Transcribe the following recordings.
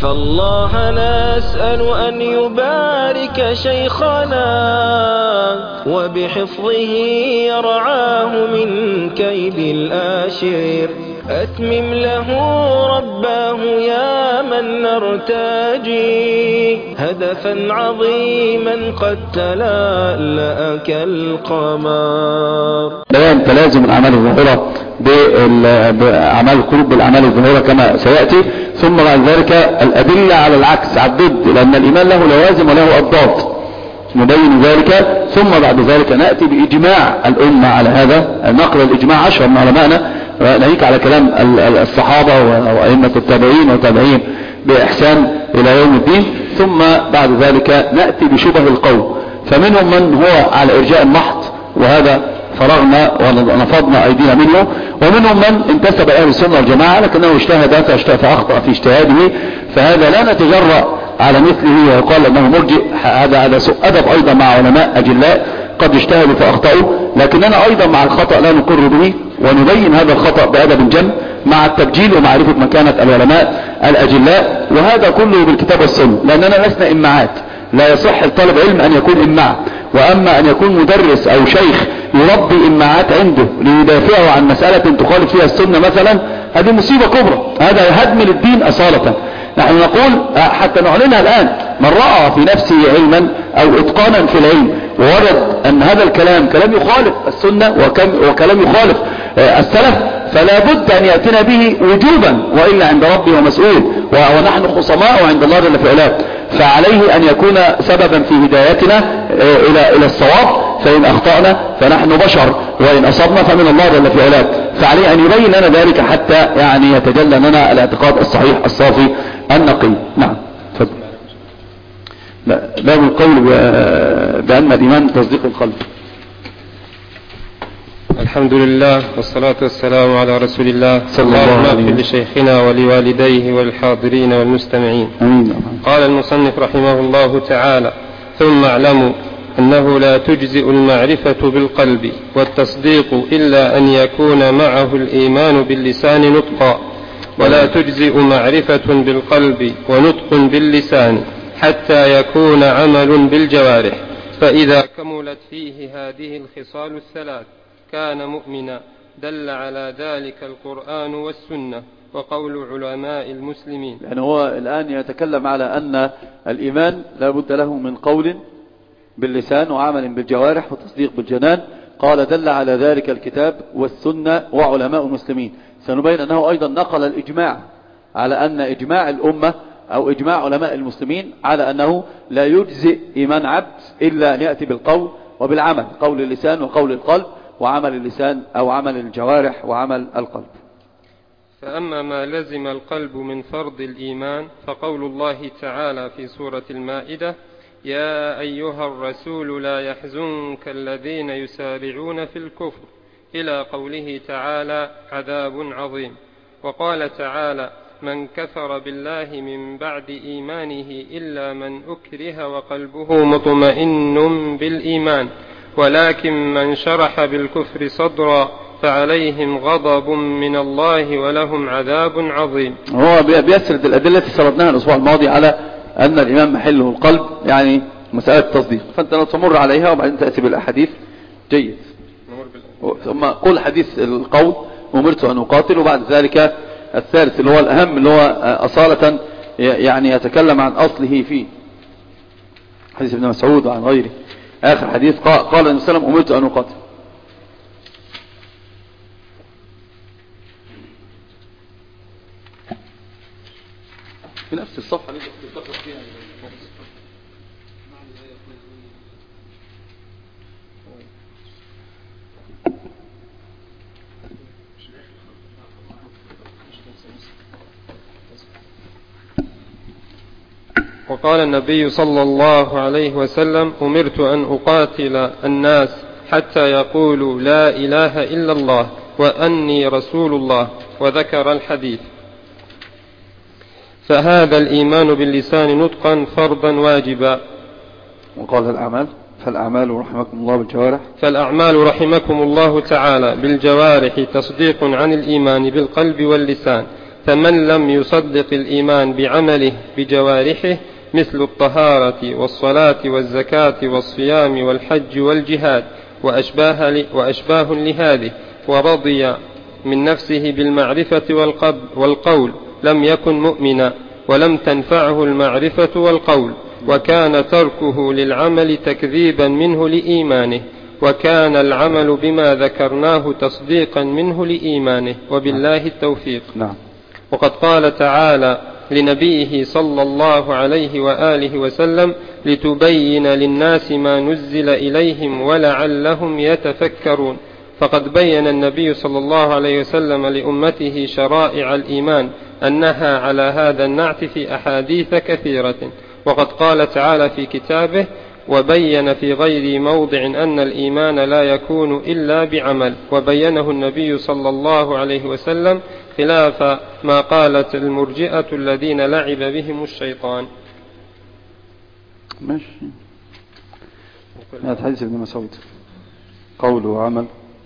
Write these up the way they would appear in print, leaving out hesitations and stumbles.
فالله نسأل أن يبارك شيخنا وبحفظه يرعاه من كيد الآشر. أتمم له رباه يا من نرتجي هدفا عظيما قد تلألأ كالقمر. بيان تلازم الأعمال الظاهرة بأعمال القلوب بالأعمال الظاهرة كما سيأتي، ثم بعد ذلك الأدلة على العكس، على الضد، لأن الإيمان له لوازم وله أضداد، نبين ذلك. ثم بعد ذلك نأتي بإجماع الأمة على هذا، نقل الإجماع 10 من علمائنا، نهيك على كلام الصحابة وأئمة التابعين وتابعين بإحسان إلى يوم الدين. ثم بعد ذلك نأتي بشبه القول، فمنهم من هو على إرجاء المحض، وهذا فرغنا ونفضنا أيدينا منه، ومنهم من انتسب أهل السنة والجماعة لكنه اجتهد فأخطأ في اجتهاده، فهذا لا نتجرأ على مثله ويقال أنه مرجئ. هذا سوء أدب أيضا مع علماء أجلاء قد اجتهدوا فأخطأوا، لكننا أيضا مع الخطأ لا نقر به، ونبين هذا الخطأ بأدب جم مع التبجيل ومعرفة مكانة العلماء الأجلاء، وهذا كله بالكتاب والسنة، لأننا لسنا إماعات. لا يصح لطالب علم أن يكون إماع، وأما أن يكون مدرس أو شيخ يربي إماعات عنده ليدافعه عن مسألة تخالف فيها السنة مثلا، هذه مصيبة كبرى، هذا هدم للدين أصالة. نحن نقول حتى نعلنها الآن، من رأى في نفسه علما أو إتقانا في العلم ووجد أن هذا الكلام يخالف السنة وكلام يخالف السلف، فلا بد أن يأتينا به وجوبا، وإلا عند ربي ومسؤول، ونحن خصماء عند الله جل في علاه، فعليه أن يكون سببا في هدايتنا إلى الصواب. فإن أخطأنا فنحن بشر، وإن أصبنا فمن الله جل في علاه، فعليه أن يبين لنا ذلك حتى يعني يتجلى لنا الاعتقاد الصحيح الصافي النقي. نعم تفضل. باب القول بأن الإيمان تصديق القلب. الحمد لله والصلاة والسلام على رسول الله صلى الله عليه وسلم. اللهم لشيخنا ولوالديه والحاضرين والمستمعين. أمين. قال المصنف رحمه الله تعالى: ثم اعلموا أنه لا تجزئ المعرفة بالقلب والتصديق إلا أن يكون معه الإيمان باللسان نطقا، ولا تجزئ معرفة بالقلب ونطق باللسان حتى يكون عمل بالجوارح، فإذا كملت فيه هذه الخصال الثلاث كان مؤمنا. دل على ذلك القرآن والسنة وقول علماء المسلمين. يعني هو الآن يتكلم على أن الإيمان لا بد له من قول باللسان وعمل بالجوارح وتصديق بالجنان. قال دل على ذلك الكتاب والسنة وعلماء المسلمين. سنبين أنه أيضا نقل الإجماع على أن إجماع الأمة أو إجماع علماء المسلمين على أنه لا يجزئ إيمان عبد إلا أن يأتي بالقول وبالعمل، قول اللسان وقول القلب، وعمل اللسان أو عمل الجوارح وعمل القلب. فأما ما لزم القلب من فرض الإيمان فقول الله تعالى في سورة المائدة: يا أيها الرسول لا يحزنك الذين يسارعون في الكفر، إلى قوله تعالى: عذاب عظيم. وقال تعالى: من كفر بالله من بعد إيمانه إلا من أكره وقلبه مطمئن بالإيمان، ولكن من شرح بالكفر صدرا فعليهم غضب من الله ولهم عذاب عظيم. هو بيسرد الأدلة التي سردناها الأسبوع الماضي على أن الإيمان محله القلب، يعني مسألة التصديق، فأنت لو تمر عليها وبعدين تأتي بالأحاديث جيد. ثم قول حديث القول أمرت أن أقاتل، وبعد ذلك الثالث اللي هو الأهم اللي هو أصالة يعني يتكلم عن أصله فيه حديث ابن مسعود وعن غيره. آخر حديث قال النبي صلى الله عليه وسلم: أمرت أن أقاتل. في نفس الصفحة اللي تتفق فيها. وقال النبي صلى الله عليه وسلم: أمرت أن أقاتل الناس حتى يقولوا لا إله إلا الله وأني رسول الله، وذكر الحديث. فهذا الإيمان باللسان نطقا فرضا واجبا. وقال فالأعمال رحمكم الله بالجوارح. فالأعمال رحمكم الله تعالى بالجوارح تصديق عن الإيمان بالقلب واللسان، فمن لم يصدق الإيمان بعمله بجوارحه مثل الطهارة والصلاة والزكاة والصيام والحج والجهاد وأشباه لهذه ورضي من نفسه بالمعرفة والقول لم يكن مؤمنا ولم تنفعه المعرفة والقول، وكان تركه للعمل تكذيبا منه لإيمانه، وكان العمل بما ذكرناه تصديقا منه لإيمانه، وبالله التوفيق. نعم. وقد قال تعالى لنبيه صلى الله عليه وآله وسلم: لتبين للناس ما نزل إليهم ولعلهم يتفكرون. فقد بين النبي صلى الله عليه وسلم لأمته شرائع الإيمان أنها على هذا النعت في أحاديث كثيرة. وقد قال تعالى في كتابه: وبين في غير موضع أن الإيمان لا يكون إلا بعمل، وبينه النبي صلى الله عليه وسلم خلاف ما قالت المرجئة الذين لعب بهم الشيطان. ماشي. هذا حديث ابن مسعود، قول وعمل.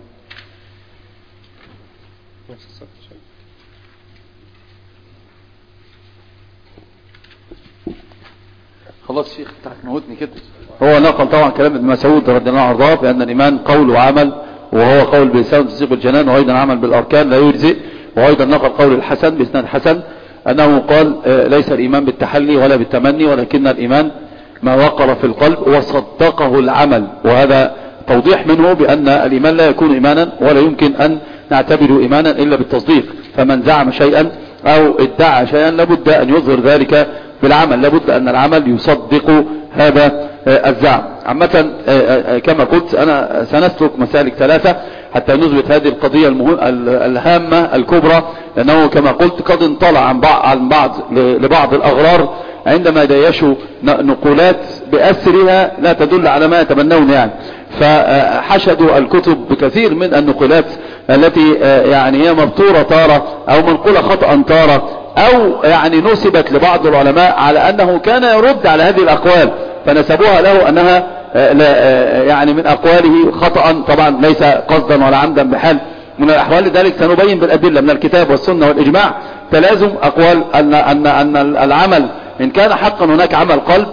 خلاص شيخ انت هتموتني كده. هو نقل طبعا كلام ابن مسعود رضي الله عنه بأن الإيمان قول وعمل، وهو قول بلسان تصديق الجنان، وأيضا عمل بالأركان لا يجزئ. وأيضا نقل قول الحسن بإسناد حسن أنه قال: ليس الإيمان بالتحلي ولا بالتمني، ولكن الإيمان ما وقر في القلب وصدقه العمل. وهذا توضيح منه بأن الإيمان لا يكون إيمانا ولا يمكن أن نعتبره إيمانا إلا بالتصديق. فمن زعم شيئا أو ادعى شيئا لابد أن يظهر ذلك بالعمل، لابد أن العمل يصدق هذا الزعم. عامة كما قلت أنا سنسلك مسالك ثلاثة حتى نثبت هذه القضية الهامة الكبرى، لأنه كما قلت قد انطلع عن بعض الأغرار عندما دايشوا نقولات بأسرها لا تدل على ما يتمنون يعني، فحشدوا الكتب بكثير من النقولات التي يعني هي مبتورة تارة أو منقولة خطأ تارة، أو يعني نسبت لبعض العلماء على أنه كان يرد على هذه الأقوال فنسبوها له أنها يعني من أقواله خطأ، طبعا ليس قصدا ولا عمدا بحال من الأحوال. لذلك سنبين بالأدلة من الكتاب والسنة والإجماع تلازم أقوال أن العمل إن كان حقا هناك عمل قلب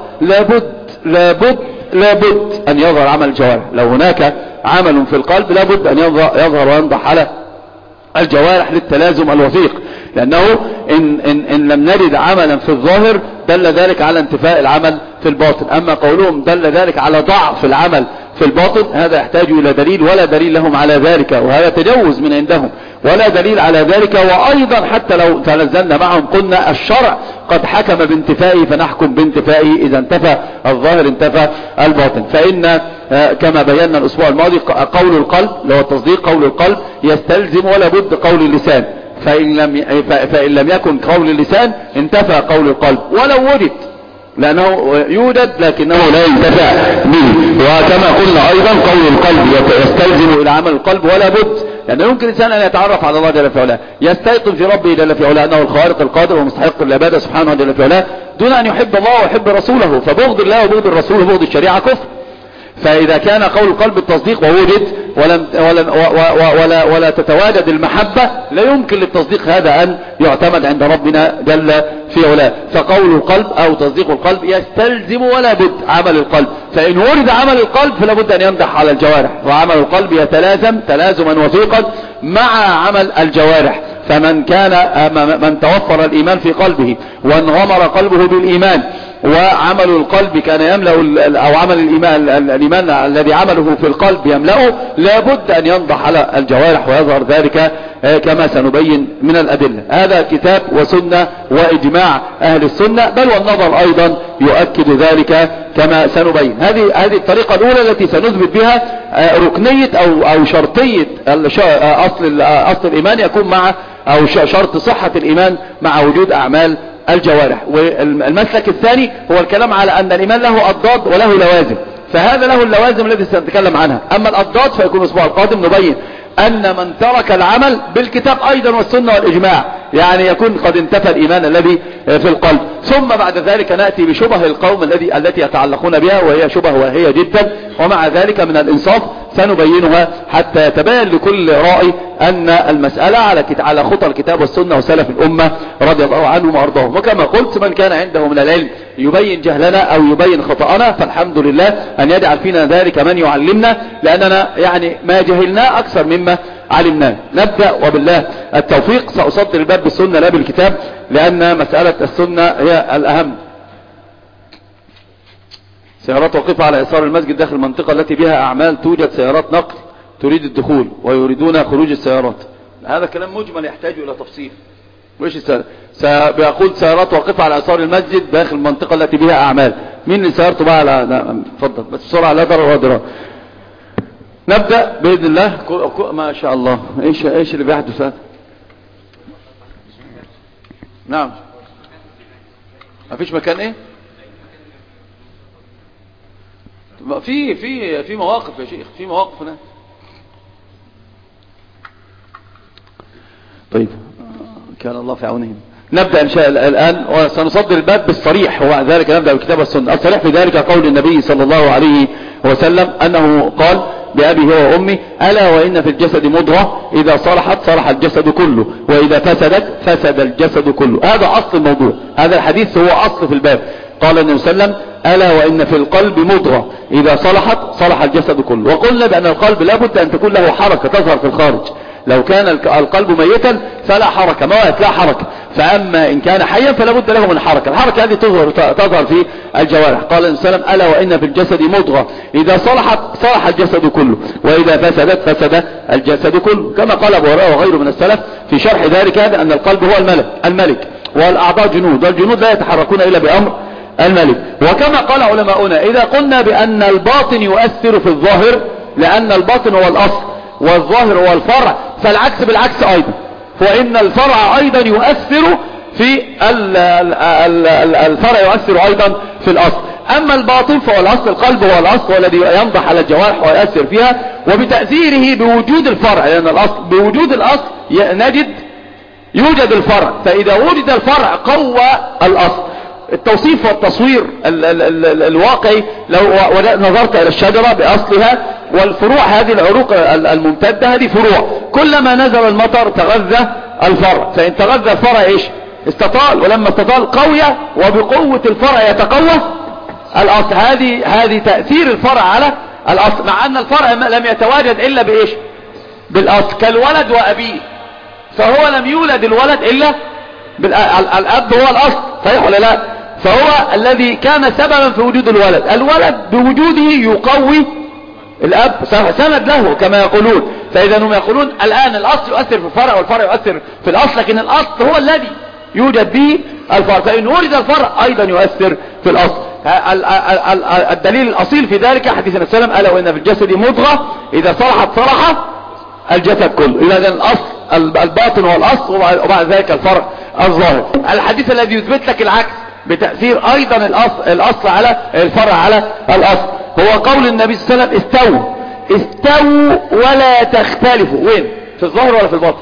لابد أن يظهر عمل الجوارح. لو هناك عمل في القلب لابد أن يظهر وينضح على الجوارح للتلازم الوثيق، لأنه إن لم نجد عملا في الظاهر دل ذلك على انتفاء العمل في الباطن. أما قولهم دل ذلك على ضعف العمل في الباطن هذا يحتاج إلى دليل، ولا دليل لهم على ذلك، وهذا تجوز من عندهم، ولا دليل على ذلك. وأيضا حتى لو تنزلنا معهم قلنا الشرع قد حكم بانتفائه فنحكم بانتفائه، إذا انتفى الظاهر انتفى الباطن. فإن كما بينا الأسبوع الماضي قول القلب اللي هو التصديق، قول القلب يستلزم ولا بد قول اللسان، فإن لم يكن قول اللسان انتفى قول القلب ولو وجد، لأنه يوجد لكنه لا ينتفع به. وكما قلنا أيضا قول القلب يستلزم إلى عمل القلب ولا بد، لأنه يمكن الإنسان أن يتعرف على الله جل في علاه، يستيقن في ربه جل في علاه أنه الخالق القادر ومستحق العبادة سبحانه جل في علاه، دون أن يحب الله ويحب رسوله، فبغض الله وبغض الرسول وبغض الشريعة كفر. فإذا كان قول القلب التصديق ووجد ولا تتواجد المحبة لا يمكن للتصديق هذا أن يعتمد عند ربنا جل في علاه. فقول القلب أو تصديق القلب يستلزم ولا بد عمل القلب، فإن ورد عمل القلب فلا بد أن ينضح على الجوارح، وعمل القلب يتلازم تلازما وثيقا مع عمل الجوارح. فمن من توفر الإيمان في قلبه وانغمر قلبه بالإيمان وعمل القلب كان يملأ أو عمل الإيمان الذي عمله في القلب يملأه، لابد أن ينضح على الجوارح ويظهر ذلك كما سنبين من الأدلة. هذا كتاب وسنة وإجماع أهل السنة، بل والنظر أيضا يؤكد ذلك كما سنبين. هذه الطريقة الأولى التي سنثبت بها ركنية أو شرطية أصل الإيمان يكون مع أو شرط صحة الإيمان مع وجود أعمال الجوارح. والمسلك الثاني هو الكلام على أن الإيمان له أضداد وله لوازم، فهذا له اللوازم التي سنتكلم عنها. أما الأضداد فيكون الأسبوع القادم نبين أن من ترك العمل بالكتاب أيضا والسنة والإجماع يعني يكون قد انتفى الإيمان الذي في القلب. ثم بعد ذلك نأتي بشبه القوم التي يتعلقون بها، وهي شبه واهية جدا، ومع ذلك من الإنصاف سنبينها حتى يتبين لكل رائي أن المسألة على خطى الكتاب والسنة وسلف الأمة رضي الله عنهم وأرضاهم. وكما قلت من كان عنده من العلم يبين جهلنا أو يبين خطأنا فالحمد لله أن يجعل فينا ذلك من يعلمنا، لأننا يعني ما جهلنا أكثر مما علمناه. نبدأ وبالله التوفيق. سأصدر الباب بالسنة لا بالكتاب لأن مسألة السنة هي الأهم. سيارات واقفة على يسار المسجد داخل المنطقة التي بها أعمال، توجد سيارات نقل تريد الدخول ويريدون خروج السيارات. هذا كلام مجمل يحتاج إلى تفصيل. وإيش بيقول سيارات واقفة على يسار المسجد داخل المنطقة التي بها أعمال، مين اللي سيارته بقى على اتفضل بس بسرعة لا ضرر ولا ضرار. نبدأ بإذن الله. ما شاء الله. إيش اللي بيحدث هذا؟ نعم ما فيش مكان ايه في مواقف يا شيخ، في مواقف هنا. طيب كان الله في عونهم. نبدأ إن شاء الله الآن وسنصدر الباب بالصريح، وبعد ذلك نبدأ بالكتاب والسنة. الصريح في ذلك قول النبي صلى الله عليه وسلم أنه قال بأبي هو وأمي ألا وإن في الجسد مضغة إذا صلحت صلح الجسد كله وإذا فسدت فسد الجسد كله. هذا أصل الموضوع، هذا الحديث هو أصل في الباب. قال النبي صلى الله عليه وسلم ألا وإن في القلب مضغة إذا صلحت صلح الجسد كله. وقلنا بأن القلب لابد أن تكون له حركة تظهر في الخارج. لو كان القلب ميتا فلا حركة، موات لا حركة. فأما إن كان حيا فلا بد له من حركة. الحركة هذه تظهر في الجوارح. قال النبي صلى الله عليه وسلم ألا وإن في الجسد مضغة إذا صلحت صلح الجسد كله وإذا فسدت فسد الجسد كله. كما قال أبو هريرة وغيره من السلف في شرح ذلك هذا أن القلب هو الملك والأعضاء جنود، والجنود لا يتحركون إلا بأمر الملك. وكما قال علماؤنا إذا قلنا بأن الباطن يؤثر في الظاهر لأن الباطن هو الأصل والظاهر هو الفرع، فالعكس بالعكس أيضا، فإن الفرع أيضا يؤثر في الفرع يؤثر أيضا في الأصل. أما الباطن فهو الأصل، القلب هو الأصل والذي ينضح على الجوارح ويؤثر فيها وبتأثيره بوجود الفرع، لأن الأصل بوجود الأصل يوجد الفرع، فإذا وجد الفرع قوى الأصل. التوصيف والتصوير الواقعي لو نظرت إلى الشجرة بأصلها والفروع، هذه العروق الممتدة هذه فروع، كلما نزل المطر تغذى الفرع، فإن تغذى الفرع إيش استطال، ولما استطال قوية وبقوة الفرع يتقوى الأصل. هذه تأثير الفرع على الأصل، مع أن الفرع لم يتواجد إلا بإيش بالأصل، كالولد وأبيه، فهو لم يولد الولد إلا الأب هو الأصل، صحيح ولا لا؟ فهو الذي كان سببا في وجود الولد بوجوده يقوي الأب، سند له كما يقولون. فإذا هم يقولون الآن الأصل يؤثر في الفرع والفرع يؤثر في الأصل، لكن الأصل هو الذي يوجد به الفرع، فإن وجد الفرع أيضا يؤثر في الأصل. الدليل الأصيل في ذلك حديث النبي صلى الله عليه وسلم ألا وإن في الجسد مضغة إذا صلحت صلح الجسد كله. إذا الأصل الباطن هو الأصل وبعد ذلك الفرع الظاهر. الحديث الذي يثبت لك العكس بتأثير أيضا الأصل على الفرع على الأصل هو قول النبي صلى الله عليه وسلم استووا ولا تختلفوا. وين؟ في الظاهر ولا في الباطن؟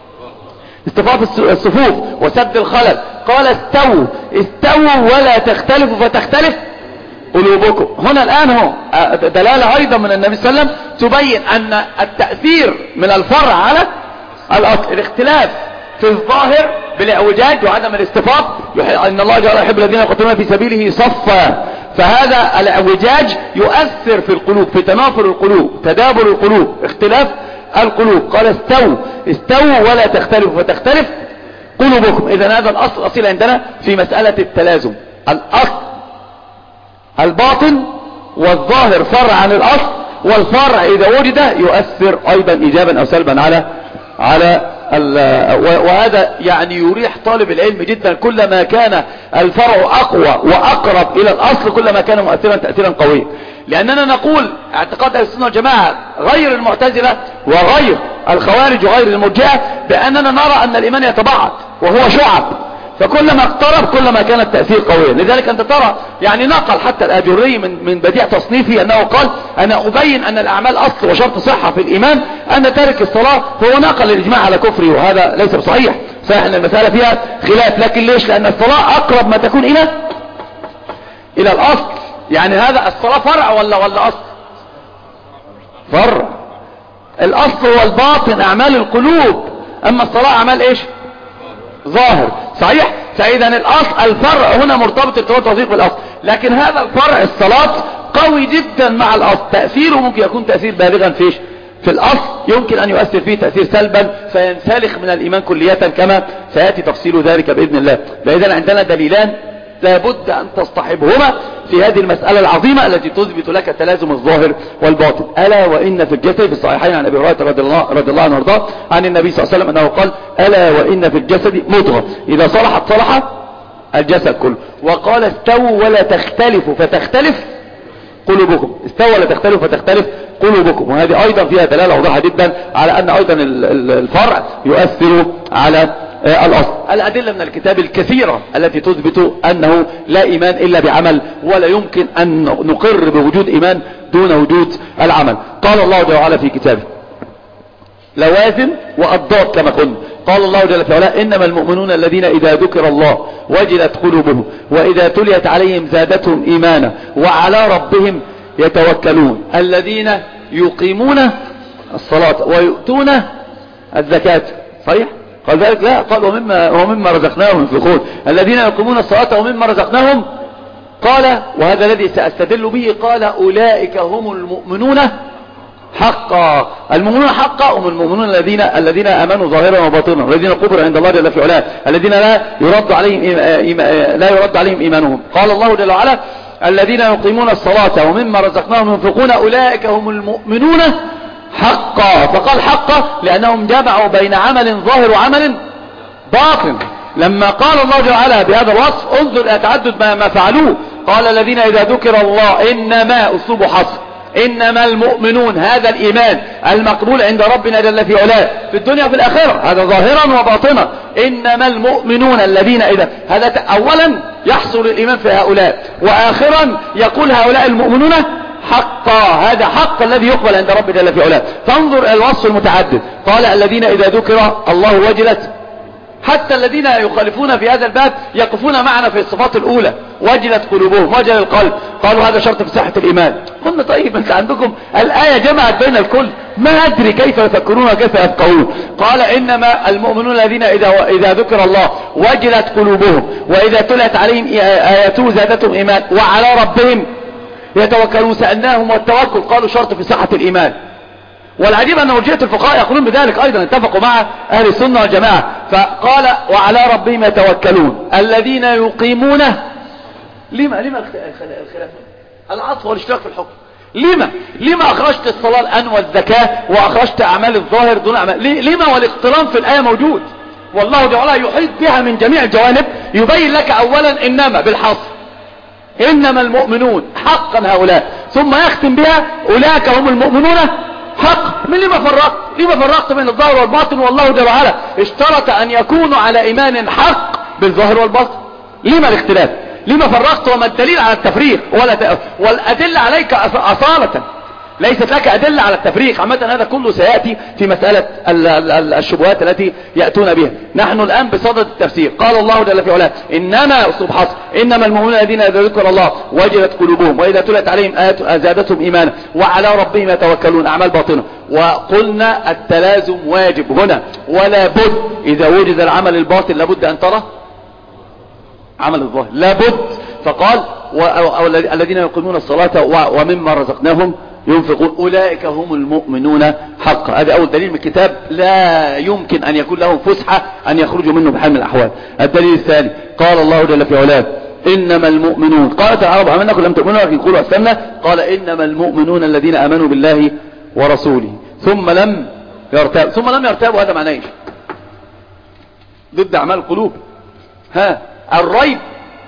اصطفاف الصفوف وسد الخلل. قال استووا ولا تختلفوا فتختلف قلوبكم. هنا الآن هو دلالة أيضا من النبي صلى الله عليه وسلم تبين أن التأثير من الفرع على الأصل، الاختلاف في الظاهر بالاعوجاج وعدم الاصطفاف. ان الله جل يحب الذين يقاتلون في سبيله صفا، فهذا الاعوجاج يؤثر في القلوب، في تنافر القلوب، تدابر القلوب، اختلاف القلوب. قال استووا ولا تختلفوا فتختلف قلوبكم. اذا هذا الاصل الاصيل عندنا في مسألة التلازم. الاصل الباطن والظاهر فرع عن الاصل، والفرع اذا وجد يؤثر ايضا ايجابا او سلبا على وهذا يعني يريح طالب العلم جدا. كلما كان الفرع اقوى واقرب الى الاصل كلما كان مؤثرا تأثيرا قويا. لاننا نقول اعتقاد اهل السنة والجماعة غير المعتزلة وغير الخوارج وغير المرجئة باننا نرى ان الايمان يتبعض وهو شعب، فكلما اقترب كلما كان التأثير قويا. لذلك انت ترى يعني نقل حتى الآجري من بديع تصنيفه انه قال انا ابين ان الاعمال اصل وشرط صحة في الايمان، ان تارك الصلاة هو نقل الاجماع على كفره، وهذا ليس بصحيح. صحيح ان المسألة فيها خلاف، لكن ليش؟ لان الصلاة اقرب ما تكون الى الاصل. يعني هذا الصلاة فرع ولا اصل؟ فرع. الاصل هو الباطن، اعمال القلوب، اما الصلاة اعمال ايش؟ ظاهر. صحيح. فاذا الاصل الفرع هنا مرتبط ارتباط وثيق بالاصل، لكن هذا الفرع الصلاة قوي جدا مع الاصل، تأثيره ممكن يكون تأثير بالغا فيش في الاصل، يمكن ان يؤثر فيه تأثير سلبا فينسلخ من الايمان كلية كما سيأتي تفصيل ذلك باذن الله. فاذا عندنا دليلان لابد ان تصطحبهما في هذه المسألة العظيمة التي تثبت لك تلازم الظاهر والباطن. ألا وإن في الجسد، في الصحيحين عن أبي هريرة رضي الله عنه وارضاه عن النبي صلى الله عليه وسلم أنه قال: ألا وإن في الجسد مضغة إذا صلحت صلح الجسد كله. وقال: استووا ولا تختلفوا فتختلف قلوبكم. استووا ولا تختلفوا فتختلف قلوبكم. وهذه أيضا فيها دلالة واضحة جدا على أن أيضا الفرع يؤثر على الأصل. الأدلة من الكتاب الكثيرة التي تثبت أنه لا إيمان إلا بعمل، ولا يمكن أن نقر بوجود إيمان دون وجود العمل. قال الله جل وعلا في كتابه لوازم وأضداد كما قلنا. قال الله جل وعلا: إنما المؤمنون الذين إذا ذكر الله وجلت قلوبهم وإذا تليت عليهم زادتهم إيمانا وعلى ربهم يتوكلون الذين يقيمون الصلاة ويؤتون الزكاة. صحيح. قال ذلك لا، قال ومما رزقناهم ينفقون الذين يقيمون الصلاة ومما رزقناهم. قال وهذا الذي سأستدل به، قال أولئك هم المؤمنون حقا. المؤمنون حقا هم المؤمنون الذين آمنوا ظاهرا وباطنا، الذين قبروا عند الله جل في علاه، الذين لا يرد عليهم إيمانهم. قال الله جل وعلا: الذين يقيمون الصلاة ومما رزقناهم ينفقون أولئك هم المؤمنون حقا. فقال حقا لأنهم جمعوا بين عمل ظاهر وعمل باطن. لما قال الله جل وعلا بهذا الوصف انظر إلى تعدد ما فعلوه. قال: الذين إذا ذكر الله، إنما أسلوب حصر، إنما المؤمنون، هذا الإيمان المقبول عند ربنا جل في علاه في الدنيا وفي الآخرة، هذا ظاهرا وباطنا. إنما المؤمنون الذين إذا، هذا أولا يحصل الإيمان في هؤلاء، وآخرا يقول هؤلاء المؤمنون حقا، هذا حق الذي يقبل عند رب جل في علاه. فانظر الى الوصف المتعدد. قال: الذين إذا ذكر الله وجلت. حتى الذين يخالفون في هذا الباب يقفون معنا في الصفات الأولى: وجلت قلوبهم، وجل القلب. قالوا هذا شرط في صحة الإيمان. قلنا طيب انت عندكم الآية جمعت بين الكل، ما أدري كيف يفكرون وكيف يفقهون. قال: إنما المؤمنون الذين إذا ذكر الله وجلت قلوبهم وإذا تلت عليهم آياته زادتهم إيمان وعلى ربهم يتوكلون. سألناهم والتوكل، قالوا شرط في صحة الإيمان. والعجيب أن مرجئة الفقهاء يقولون بذلك أيضا، اتفقوا مع أهل السنة والجماعة. فقال: وعلى ربهم يتوكلون الذين يقيمون. لما الخلاف؟ العطف والاشتراك في الحكم. لما أخرجت الصلاة الآن والزكاة وأخرجت أعمال الظاهر دون أعمال؟ لما؟ والاقتران في الآية موجود، والله جل وعلا يحيط بها من جميع الجوانب. يبين لك أولا إنما بالحصر، إنما المؤمنون حقا هؤلاء، ثم يختم بها أولئك هم المؤمنون حق. من لما فرقت بين الظاهر والباطن؟ والله جل وعلا اشترط أن يكونوا على إيمان حق بالظاهر والباطن. لما الاختلاف؟ لما فرقت؟ وما الدليل على التفريق؟ والأدلة عليك أصالة، ليست لك أدلة على التفريق. عامة هذا كله سيأتي في مسألة الشبهات التي يأتون بها. نحن الآن بصدد التفسير. قال الله جل في علاه: إنما أسلوب حصر، إنما المؤمنون الذين إذا ذكر الله وجلت قلوبهم وإذا تلت عليهم آيات زادتهم إيمانا وعلى ربهم يتوكلون، أعمال باطنة. وقلنا التلازم واجب هنا، ولا بد إذا وجد العمل الباطن لابد أن ترى عمل الظاهر، لابد. فقال: الذين يقيمون الصلاة ومما رزقناهم ينفقون أولئك هم المؤمنون حقا. هذا أول دليل من الكتاب لا يمكن أن يكون لهم فسحة أن يخرجوا منه بحال من الأحوال. الدليل الثاني: قال الله جل في علاه: إنما المؤمنون. قالت العرب: آمنكم لم تؤمنوا ولكن قولوا أسلمنا. قال: إنما المؤمنون الذين آمنوا بالله ورسوله ثم لم يرتابوا. هذا معناه ايش؟ ضد أعمال القلوب. الريب.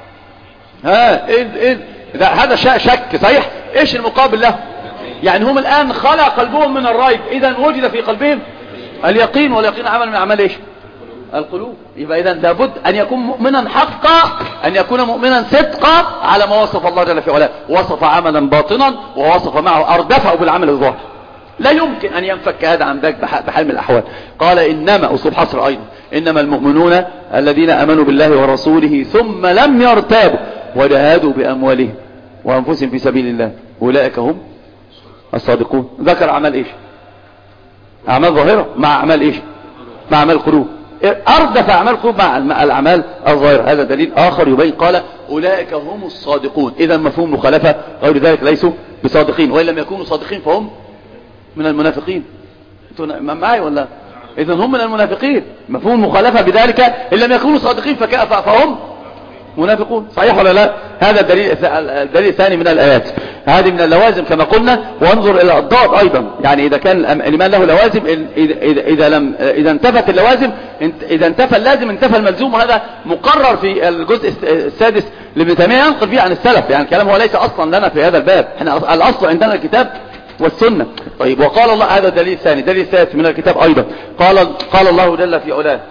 هذا شك. صحيح. ايش المقابل له؟ يعني هم الآن خلق قلبهم من الريب، إذا وجد في قلبهم اليقين، واليقين عمل من أعمال ايش؟ القلوب. يبقى إذا لابد أن يكون مؤمنا حقا، أن يكون مؤمنا صدقا على ما وصف الله جل في علاه. وصف عملا باطنا ووصف معه أردفه بالعمل الظاهر. لا يمكن أن ينفك هذا عن ذاك بحال من الأحوال. قال: إنما أسلوب حصر أيضا، إنما المؤمنون الذين آمنوا بالله ورسوله ثم لم يرتابوا وجاهدوا بأموالهم وأنفسهم في سبيل الله أولئك هم الصادقون. ذكر اعمال ايش؟ اعمال ظاهرة مع اعمال ايش؟ مع اعمال القلوب. اردف اعمال القلوب مع الاعمال الظاهرة. هذا دليل اخر يبين. قال اولئك هم الصادقون. اذا مفهوم مخالفة غير ذلك ليسوا بصادقين، وان لم يكونوا صادقين فهم من المنافقين. انتوا معي ولا؟ اذا هم من المنافقين. مفهوم المخالفة بذلك ان لم يكونوا صادقين فهم منافقون. صحيح ولا لا؟ هذا الدليل الثاني من الآيات. هذه من اللوازم كما قلنا. وانظر إلى الضاد أيضا. يعني إذا كان الإيمان له لوازم، إذا انتفت اللوازم، إذا انتفى اللازم انتفى الملزوم. وهذا مقرر في الجزء السادس لابن تيمية ينقل فيه عن السلف. يعني الكلام هو ليس أصلا لنا في هذا الباب. احنا الأصل عندنا الكتاب والسنة. طيب وقال الله، هذا الدليل الثاني. الدليل الثالث من الكتاب أيضا. قال الله جل في علاه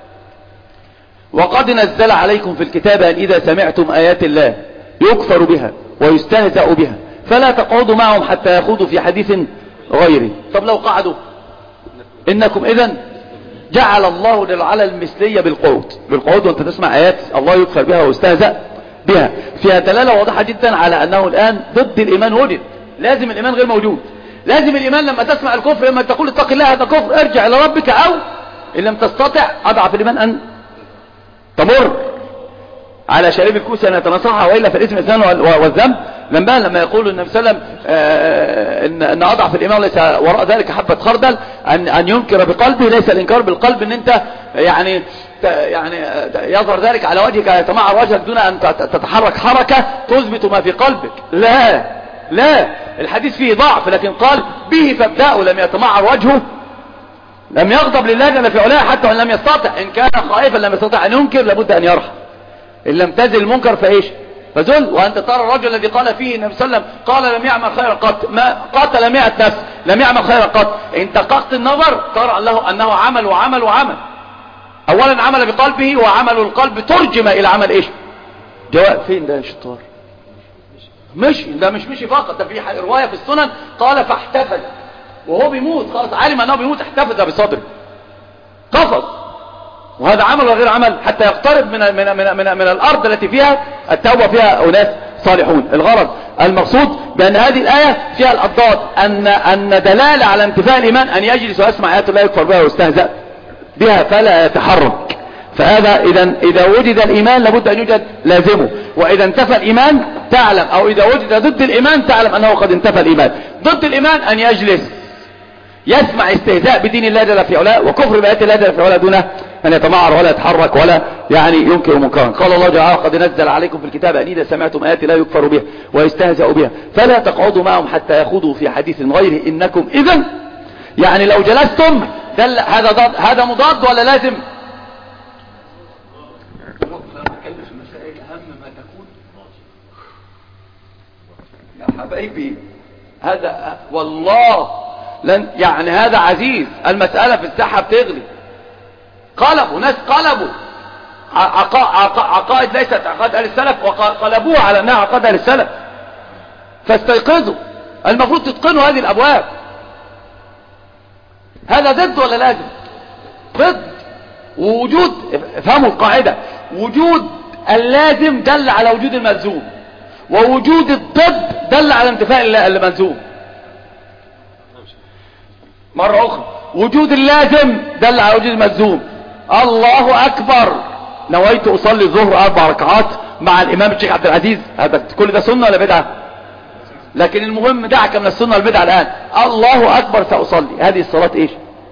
وقد نزل عليكم في الكتاب أن إذا سمعتم آيات الله يكفر بها ويستهزأ بها فلا تقعدوا معهم حتى يخوضوا في حديث غيره. طب لو قعدوا إنكم إذن جعل الله جل وعلا المثلية بالقعود وأنت تسمع آيات الله يكفر بها ويستهزأ بها. فيها دلالة واضحة جدا على أنه الآن ضد الإيمان وجد. لازم الإيمان غير موجود. لازم الإيمان لما تسمع الكفر لما تقول اتق الله هذا كفر ارجع إلى ربك، أو إن لم تستطع أضعف الإيمان أن تمر على شريب الكوس أن يتنصحها، وإلا فالإثم إثنان والذنب. لما يقول النبي صلى الله عليه وسلم أن أضعف الإيمان ليس وراء ذلك حبة خردل، أن ينكر بقلبه. ليس الإنكار بالقلب أن أنت يعني يظهر ذلك على وجهك يتمعر وجهك دون أن تتحرك حركة تثبت ما في قلبك. لا الحديث فيه ضعف، لكن قال به فابدأوا. لم يتمعر وجهه، لم يغضب لله جل في علاه حتى وان لم يستطع. ان كان خائفا لم يستطع ان ينكر لابد ان يرحم. ان لم تزل المنكر فايش؟ فذل. وانت ترى الرجل الذي قال فيه النبي صلى الله عليه وسلم قال لم يعمل خيرا قط، ما قاتل 100 نفس لم يعمل خيرا قط. ان دققت النظر ترى له انه عمل. اولا عمل بقلبه، وعمل القلب ترجم الى عمل ايش؟ جواب. فين ده يا شطار؟ مش فقط. ده في روايه في السنن قال فاحتفل وهو بيموت، خلاص علم انه بيموت، احتفظ بصدره قفز. وهذا عمل وغير عمل حتى يقترب من الارض التي فيها التوبه، فيها اناس صالحون. الغرض المقصود بان هذه الايه فيها الاضداد، ان دلاله على انتفاء الايمان ان يجلس ويسمع ايات الله يكفر بها ويستهزأ بها فلا يتحرك. فهذا اذا وجد الايمان لابد ان يوجد لازمه. واذا انتفى الايمان تعلم، او اذا وجد ضد الايمان تعلم انه قد انتفى الايمان. ضد الايمان ان يجلس يسمع استهزاء بدين الله جل في علاه وكفر بآيات الله جل في علاه دون أن يتمعر ولا يتحرك ولا ينكر منكرا. قال الله جل قد نزل عليكم في الكتاب أن إذا سمعتم آيات لا يكفر بها ويستهزأ بها فلا تقعدوا معهم حتى يخوضوا في حديث غيره إنكم إذن. يعني لو جلستم هذا مضاد ولا لازم؟ يا حبايبي هذا والله يعني هذا عزيز. المسألة في الساحة بتغلي. ناس قلبوا عقائد ليست عقائد أهل السلف وقلبوها على أنها عقائد أهل السلف. فاستيقظوا. المفروض تتقنوا هذه الأبواب. هذا ضد ولا لازم؟ ضد. ووجود، افهموا القاعدة، وجود اللازم دل على وجود الملزوم، ووجود الضد دل على انتفاء الملزوم. مرة أخرى وجود اللازم دل على وجود الملزوم. الله أكبر نويت أصلي الظهر 4 ركعات مع الإمام الشيخ عبد العزيز، هذا كل ده سنة ولا بدعة؟ لكن المهم دعك من السنة والبدعة الآن. الله أكبر سأصلي. هذه الصلاة إيش؟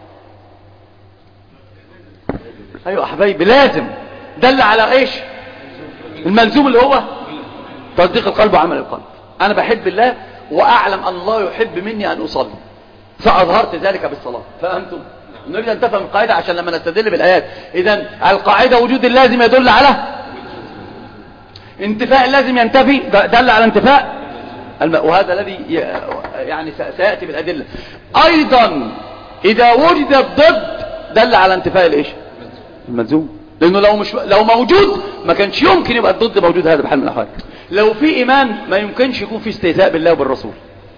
أيوة حبايبي لازم دل على إيش؟ الملزوم اللي هو تصديق القلب وعمل القلب. أنا بحب الله وأعلم أن الله يحب مني أن أصلي فأظهرت ذلك بالصلاة. فأنتم نريد أن تفهم القاعدة عشان لما نستدل بالآيات. إذن القاعدة وجود اللازم يدل على انتفاء اللازم، ينتفي دل على انتفاء وهذا الذي يعني سيأتي بالأدلة. أيضا إذا وجد الضد دل على انتفاء الإيش؟ الملزوم. لأنه لو موجود ما كانش يمكن يبقى الضد موجود. هذا بحال من الأحوال. لو في إيمان ما يمكنش يكون في استهزاء بالله وبالرسول.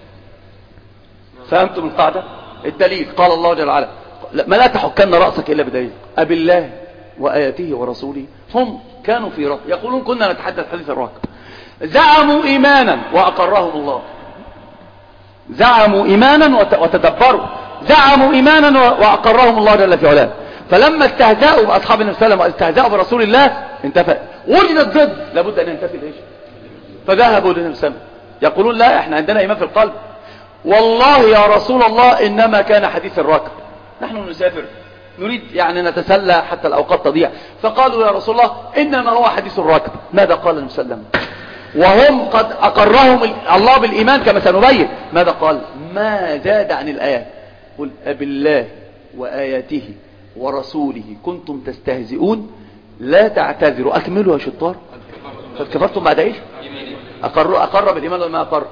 فهمتم القاعدة؟ الدليل قال الله جل وعلا ما لا تحكن رأسك إلا بدليل أبالله وآياته ورسوله هم كانوا في رهب يقولون كنا نتحدث حديث الرهب زعموا إيمانا وأقرهم الله. زعموا إيمانا وتدبروا، زعموا إيمانا وأقرهم الله جل في علاه. فلما استهزأوا بأصحاب النبي صلى الله عليه وسلم واستهزأوا برسول الله انتفى، وجد الضد لابد أن ينتفي الإيش. فذهبوا للنبي صلى الله عليه وسلم يقولون لا احنا عندنا إيمان في القلب، والله يا رسول الله إنما كان حديث الركب، نحن نسافر نريد يعني نتسلى حتى الأوقات تضيع، فقالوا يا رسول الله إنما هو حديث الركب. ماذا قال النبي صلى الله عليه وسلم وهم قد أقرهم الله بالإيمان كما سنبين؟ ماذا قال؟ ما زاد عن الآيات، قل أبالله وآياته ورسوله كنتم تستهزئون لا تعتذروا أكملوا يا شطار قد كفرتم بعد إيش؟ أقر بالإيمان ولا ما أقر؟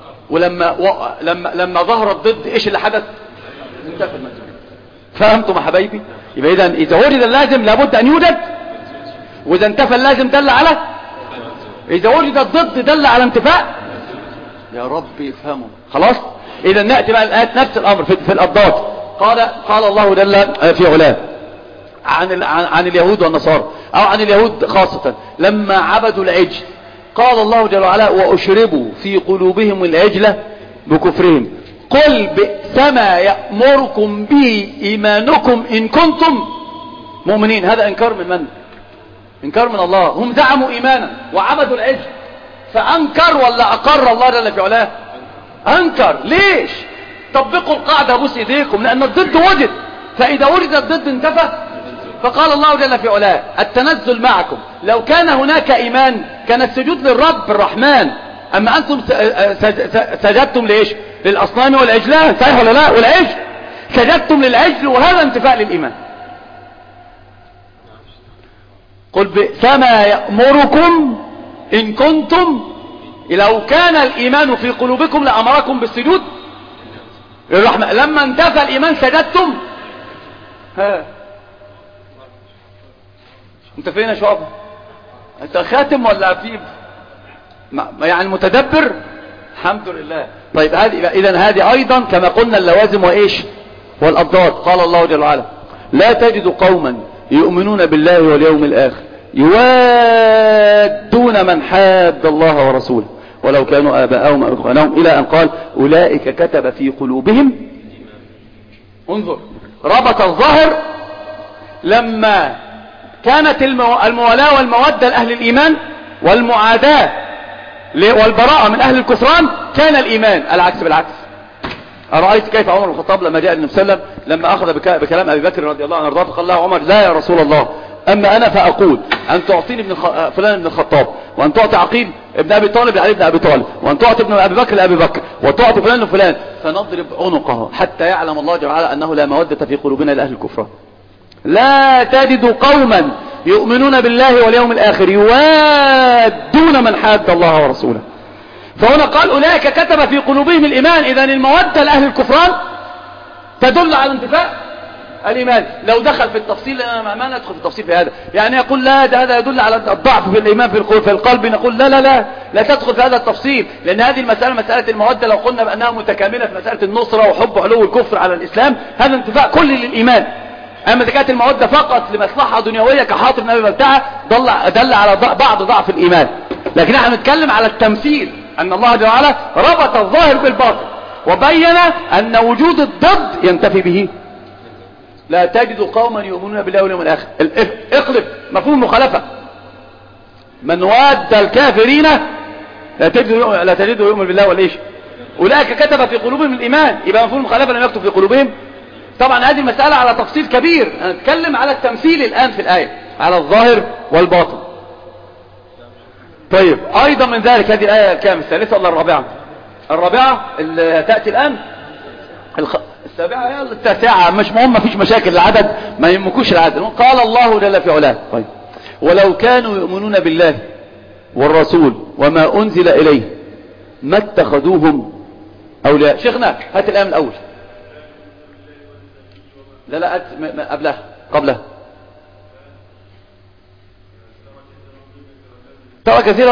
لما ظهر الضد إيش اللي حدث؟ انتفى المسألة. فهمتم يا حبايبي؟ يبقى إذا وجد اللازم لابد أن يوجد، وإذا انتفى اللازم دل على، إذا وجد الضد دل على انتفاء. يا رب يفهموا خلاص. إذا نأتي بقى الآيات نفس الأمر في الأضداد. قال الله جل في علاه عن اليهود والنصارى، أو عن اليهود خاصة لما عبدوا العجل، قال الله جل وعلا وأشربوا في قلوبهم العجلة بكفرهم قل بئس ما يأمركم به إيمانكم إن كنتم مؤمنين. هذا إنكار من من؟ إنكار من الله. هم زعموا إيمانا وعبدوا العجل، فأنكر ولا أقر الله جل في علاه؟ أنكر. ليش؟ طبقوا القاعدة بوس إيديكم، لأن الضد وجد، فإذا وجد الضد انتفى. فقال الله جل في علاه التنزل معكم، لو كان هناك إيمان كان السجود للرب الرحمن، أما أنتم سجدتم ليش؟ للأصنام والعجلان، صحيح ولا لا؟ والعجل سجدتم للعجل، وهذا انتفاء للإيمان. قل بئس ما يأمركم إن كنتم، لو كان الإيمان في قلوبكم لأمركم بالسجود للرحمن، لما انتفى الإيمان سجدتم. ها انت فين يا شعب؟ انت خاتم ولا في يعني متدبر؟ الحمد لله. طيب إذن هذه أيضا كما قلنا اللوازم وإيش والأضداد. قال الله جل وعلا لا تجد قوما يؤمنون بالله واليوم الآخر يوادون من حاد الله ورسوله ولو كانوا آباءهم أو إخوانهم، إلى أن قال أولئك كتب في قلوبهم. انظر، ربط الظاهر لما كانت المولاة والمودة لأهل الإيمان والمعاداة والبراءة من أهل الكفران كان الإيمان. العكس بالعكس. أرأيت كيف عمر بن الخطاب لما جاء النبي صلى الله عليه وسلم لما أخذ بكلام أبي بكر رضي الله عنه وارضاه، فقال له عمر لا يا رسول الله، أما أنا فأقول أن تعطيني فلان بن الخطاب، وأن تعطي عقيل ابن أبي طالب لعلي بن أبي طالب، وأن تعطي ابن أبي بكر لأبي بكر، وتعطي فلان لفلان، فنضرب عنقه حتى يعلم الله جل وعلا أنه لا مودة في قلوبنا لأهل الكفران. لا تجد قوما يؤمنون بالله واليوم الآخر يوادون من حاد الله ورسوله. فهنا قال أولئك كتب في قلوبهم الإيمان. إذن المودة لأهل الكفران تدل على انتفاء الإيمان. لو دخل في التفصيل، لأننا ما ندخل في التفصيل في هذا، يعني يقول لا هذا يدل على الضعف في الإيمان في القلب، نقول لا تدخل في هذا التفصيل، لأن هذه المسألة مسألة المودة لو قلنا بأنها متكاملة في مسألة النصرة وحب علو الكفر على الإسلام، هذا انتفاء كلي للإيمان. أما إذا كانت المودة فقط لمصلحة دنيوية كحاطب نبي بلتعة دل على بعض ضعف الإيمان. لكن نحن نتكلم على التمثيل، أن الله جل وعلا ربط الظاهر بالباطن وبين أن وجود الضد ينتفي به. لا تجد قوما يؤمنون بالله واليوم الآخر. اقلب مفهوم مخالفة، من واد الكافرين لا تجد يؤمن بالله والإيش. أولئك كتب في قلوبهم الإيمان، يبقى مفهوم مخالفة لم يكتب في قلوبهم. طبعا هذه المسألة على تفصيل كبير، أنا أتكلم على التمثيل الآن في الآية على الظاهر والباطن. طيب أيضا من ذلك هذه الآية الكام؟ الثالثة ولا الرابعة؟ الرابعة اللي تأتي الآن، السابعة التاسعة، مش مهم، مفيش مشاكل، العدد ما يهمكوش العدد. قال الله جل في علاه طيب ولو كانوا يؤمنون بالله والرسول وما أنزل إليه ما اتخذوهم أولياء. شيخنا هات الآية من الأول. لا قبلها. ترى كثيرا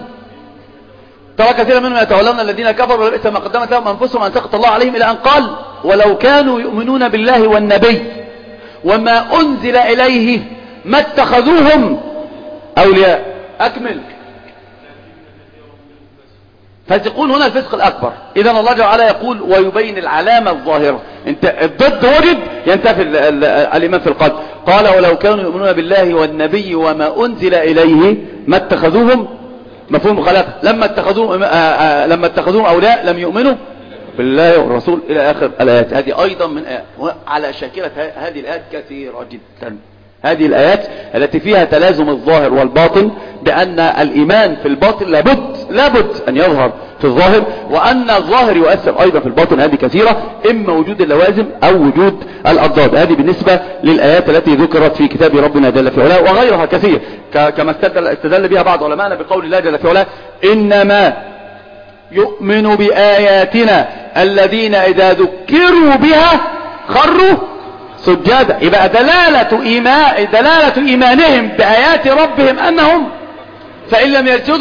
منهم يتولون الذين كفروا ولبئس ما قدمت لهم أنفسهم أن سخط الله عليهم، إلى أن قال ولو كانوا يؤمنون بالله والنبي وما أنزل إليه ما اتخذوهم أولياء. أكمل. فاسقون هنا الفسق الأكبر. إذن الله جل وعلا يقول ويبين العلامة الظاهرة. انت الضد وجد ينتفي الإيمان في القلب. قال ولو كانوا يؤمنون بالله والنبي وما أنزل إليه ما اتخذوهم مفهوم مخالفة. لما اتخذوهم أولياء لم يؤمنوا بالله والرسول إلى آخر الآيات. هذه أيضا من آيات على شاكلة هذه الآيات كثيرة جدا. هذه الآيات التي فيها تلازم الظاهر والباطن، بأن الإيمان في الباطن لابد أن يظهر في الظاهر، وأن الظاهر يؤثر أيضا في الباطن. هذه كثيرة، إما وجود اللوازم أو وجود الأضداد. هذه بالنسبة للآيات التي ذكرت في كتاب ربنا جل في علاه، وغيرها كثير كما استدل بها بعض علماءنا بقول الله جل في علاه إنما يؤمن بآياتنا الذين إذا ذكروا بها خروا سجادا. يبقى دلالة إيمانهم بآيات ربهم أنهم فإن لم يسجدوا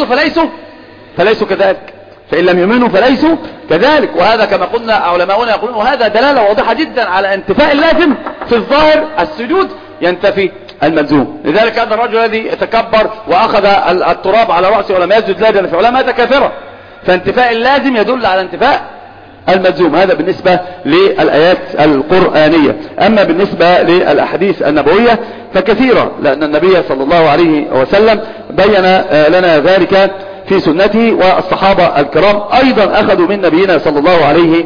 فليسوا كذلك، فإن لم يؤمنوا فليسوا كذلك. وهذا كما قلنا علماؤنا يقولون وهذا دلالة واضحة جدا على انتفاء اللازم في الظاهر السجود ينتفي الملزوم. لذلك كان الرجل الذي يتكبر وأخذ التراب على رأسه ولم يسجد لا جل في علاه مات كافرا. فانتفاء اللازم يدل على انتفاء الملزوم. هذا بالنسبة للآيات القرآنية. أما بالنسبة للأحاديث النبوية فكثيرة، لأن النبي صلى الله عليه وسلم بين لنا ذلك في سنته، والصحابة الكرام أيضا أخذوا من نبينا صلى الله عليه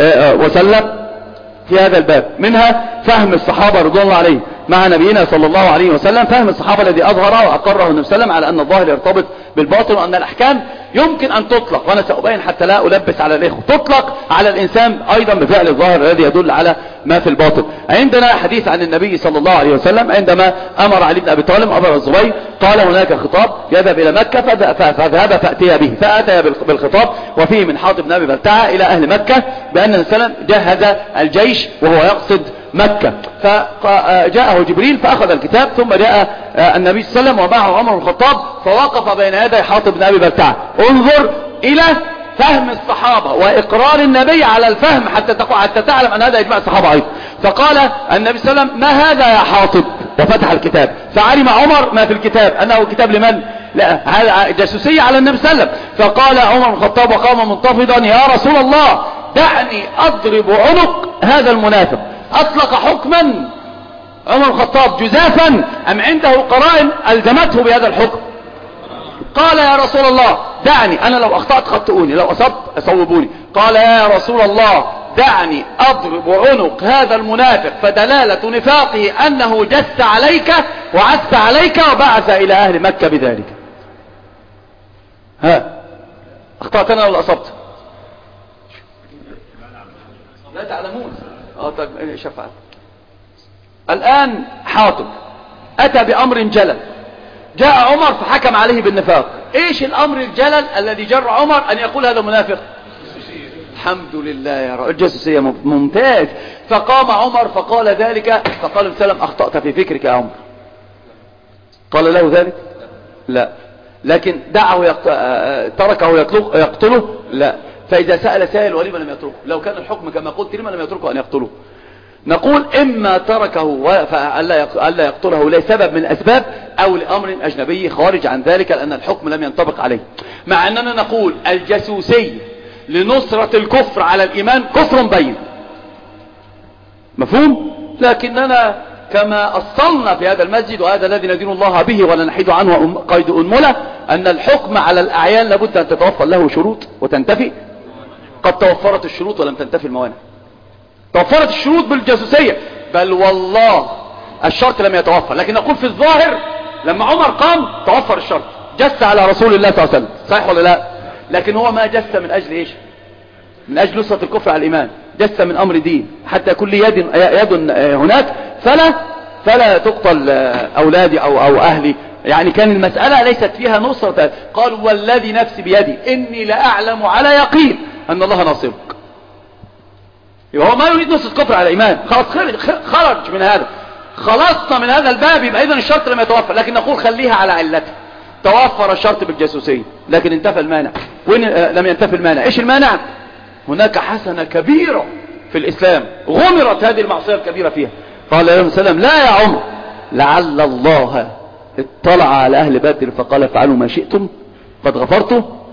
وسلم في هذا الباب. منها فهم الصحابة رضوان الله عليه مع نبينا صلى الله عليه وسلم، فهم الصحابة الذي أظهره وأقره النبي صلى الله عليه وسلم على أن الظاهر يرتبط بالباطن، وأن الأحكام يمكن أن تطلق، وأنا سأبين حتى لا ألبس على الإخوة، تطلق على الإنسان أيضا بفعل الظاهر الذي يدل على ما في الباطن. عندنا حديث عن النبي صلى الله عليه وسلم عندما أمر علي بن أبي طالب أمر الزبير قال هناك خطاب يذهب إلى مكة فذهب فأتي به، فأتي بالخطاب وفيه من حاطب بن أبي بلتعة إلى أهل مكة بأن النبي صلى الله عليه وسلم جهز الجيش وهو يقصد مكة. فجاءه جبريل فأخذ الكتاب، ثم جاء النبي صلى الله عليه وسلم ومعه عمر بن الخطاب فوقف بين يدي حاطب بن أبي بلتعة. انظر إلى فهم الصحابة وإقرار النبي على الفهم حتى تعلم أن هذا إجماع الصحابة أيضا. فقال النبي صلى الله عليه وسلم ما هذا يا حاطب، وفتح الكتاب فعلم عمر ما في الكتاب أنه كتاب لمن؟ لا، هذا جاسوسية على النبي صلى الله عليه وسلم. فقال عمر بن الخطاب وقام منتفضا يا رسول الله دعني أضرب عنق هذا المنافق. أطلق حكما عمر بن الخطاب جزافا أم عنده قرائن ألزمته بهذا الحكم؟ قال يا رسول الله دعني، أنا لو أخطأت خطئوني، لو أصبت صوبوني. قال يا رسول الله دعني أضرب عنق هذا المنافق، فدلالة نفاقه أنه جس عليك وعس عليك وبعث إلى أهل مكة بذلك. ها أخطأت أنا ولا أصبت؟ لا تعلمون. طيب شفاعة. الآن حاطب أتى بأمر جلل، جاء عمر فحكم عليه بالنفاق. ايش الامر الجلل الذي جر عمر ان يقول هذا منافق؟ الحمد لله يا رب، الجاسوسية ممتاز. فقام عمر فقال ذلك، فقال النبي صلى الله عليه وسلم اخطأت في فكرك يا عمر. قال له ذلك؟ لا. لكن دعه تركه يقتله؟ لا. فإذا سأل سائل ولم لم يتركه؟ لو كان الحكم كما قلت لما لم يتركه أن يقتله؟ نقول إما تركه فألا يقتله لسبب من الأسباب، أو لأمر أجنبي خارج عن ذلك لأن الحكم لم ينطبق عليه. مع أننا نقول الجاسوسية لنصرة الكفر على الإيمان كفر بين، مفهوم؟ لكننا كما أصلنا في هذا المسجد، وهذا الذي ندين الله به ولا نحيد عنه قيد أنملة، أن الحكم على الأعيان لابد أن تتوفر له شروط وتنتفي. قد توفرت الشروط ولم تنتفي الموانع. توفرت الشروط بالجاسوسية، بل والله الشرط لم يتوفر. لكن نقول في الظاهر لما عمر قام توفر الشرط، جس على رسول الله صلى الله عليه وسلم، صحيح ولا لا؟ لكن هو ما جس من أجل إيش؟ من أجل نصرة الكفر على الإيمان، جس من أمر دين حتى كل يد هناك فلا تقتل أولادي أو أهلي. يعني كان المسألة ليست فيها نصرة. قالوا والذي نفسي بيدي إني لأعلم على يقين أن الله ناصرك. يبقى هو ما يريد نصرة الكفر على الإيمان، خلاص خرج من هذا، خلصنا من هذا الباب، يبقى إذن الشرط لم يتوفر. لكن نقول خليها على علته. توفر الشرط بالجاسوسية لكن انتفى المانع. وين لم ينتفي المانع؟ إيش المانع؟ هناك حسنة كبيرة في الإسلام غمرت هذه المعصية الكبيرة فيها. قال له السلام لا يا عمر لعل الله اطلع على أهل بدر فقال افعلوا ما شئتم قد غفرت.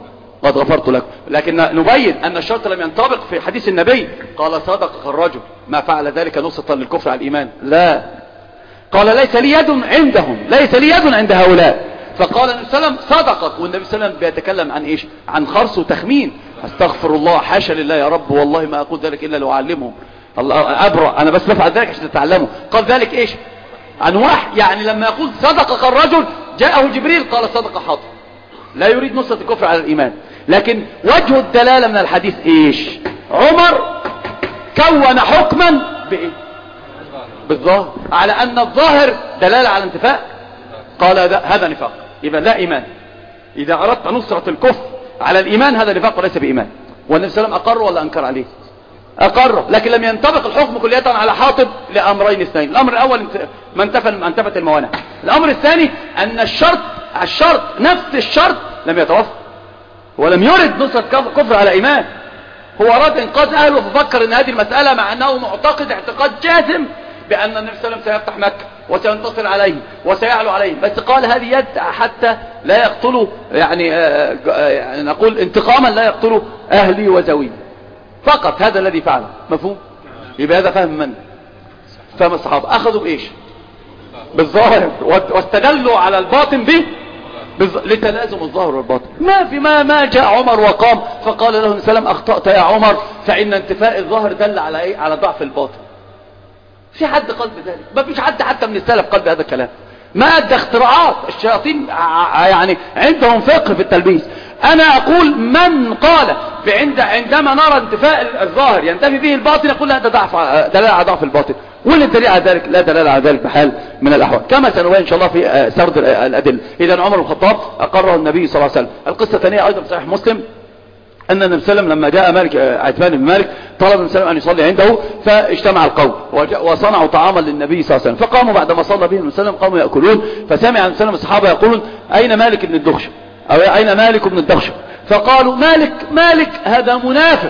قد غفرت لكم. لكن نبين ان الشرط لم ينطبق في حديث النبي قال صدق الرجل ما فعل ذلك نصرة للكفر على الايمان، لا، قال ليس لي يد عندهم، ليس لي يد عند هؤلاء. فقال النبي صلى الله عليه وسلم صدقت، والنبي صلى الله عليه وسلم بيتكلم عن ايش؟ عن خرص وتخمين. استغفر الله، حاشا لله يا رب، والله ما اقول ذلك الا لأعلمهم، الله ابرأ، انا بس بفعل ذلك عشان تتعلموا. قال ذلك ايش؟ عن وحي، يعني لما يقول صدقك الرجل جاءه جبريل قال صدق حاضر، لا يريد نصرة الكفر على الايمان. لكن وجه الدلالة من الحديث ايش؟ عمر كون حكما بايه؟ بالظاهر، على ان الظاهر دلالة على انتفاء، قال هذا نفاق، يبقى لا ايمان. اذا اردت نصرة الكفر على الايمان هذا نفاق وليس بايمان. والنبي صلى الله عليه وسلم اقر ولا انكر عليه؟ اقر، لكن لم ينطبق الحكم كلية على حاطب لامرين اثنين. الامر الاول ما انتفت الموانع. الامر الثاني ان الشرط نفس الشرط لم يتوفر، ولم يرد نصرة كفر على ايمان، هو اراد انقاذ اهله، ففكر ان هذه المسألة، مع انه معتقد اعتقاد جازم بان النبي صلى الله عليه وسلم سيفتح مكة وسينتصر عليهم وسيعلو عليهم، بس قال هذه يد حتى لا يقتلوا، يعني نقول انتقاما لا يقتلوا اهلي وزوي فقط، هذا الذي فعله. مفهوم؟ يبقى هذا فهم من؟ فهم الصحابة. اخذوا بايش؟ بالظاهر، واستدلوا على الباطن به لتلازم الظاهر والباطن. ما جاء عمر وقام فقال له النبي صلى الله عليه وسلم اخطأت يا عمر، فان انتفاء الظاهر دل على ايه؟ على ضعف الباطن. في حد قال بذلك؟ ما فيش حد حتى من السلف قال بهذا الكلام. ما ادى اختراعات الشياطين، يعني عندهم فقه في التلبيس. انا اقول من قال عندما نرى انتفاء الظاهر ينتفي به الباطن يقول لا، ده دلالة على ضعف الباطن، واللي الدليل على ذلك لا دلالة على ذلك بحال من الاحوال، كما سنبين ان شاء الله في سرد الادله. اذا عمر بن الخطاب اقره النبي صلى الله عليه وسلم. القصه الثانيه ايضا في صحيح مسلم، ان النبي صلى الله عليه وسلم لما جاء عتبان بن مالك طلب النبي صلى الله عليه وسلم ان يصلي عنده، فاجتمع القوم وصنعوا طعاما للنبي صلى الله عليه وسلم، فقاموا بعدما صلى بهم النبي صلى الله عليه وسلم قاموا ياكلون، فسمع النبي صلى الله عليه وسلم الصحابه يقولون اين مالك بن الدخشم، او اين مالك بن الدخشم، فقالوا مالك هذا منافق.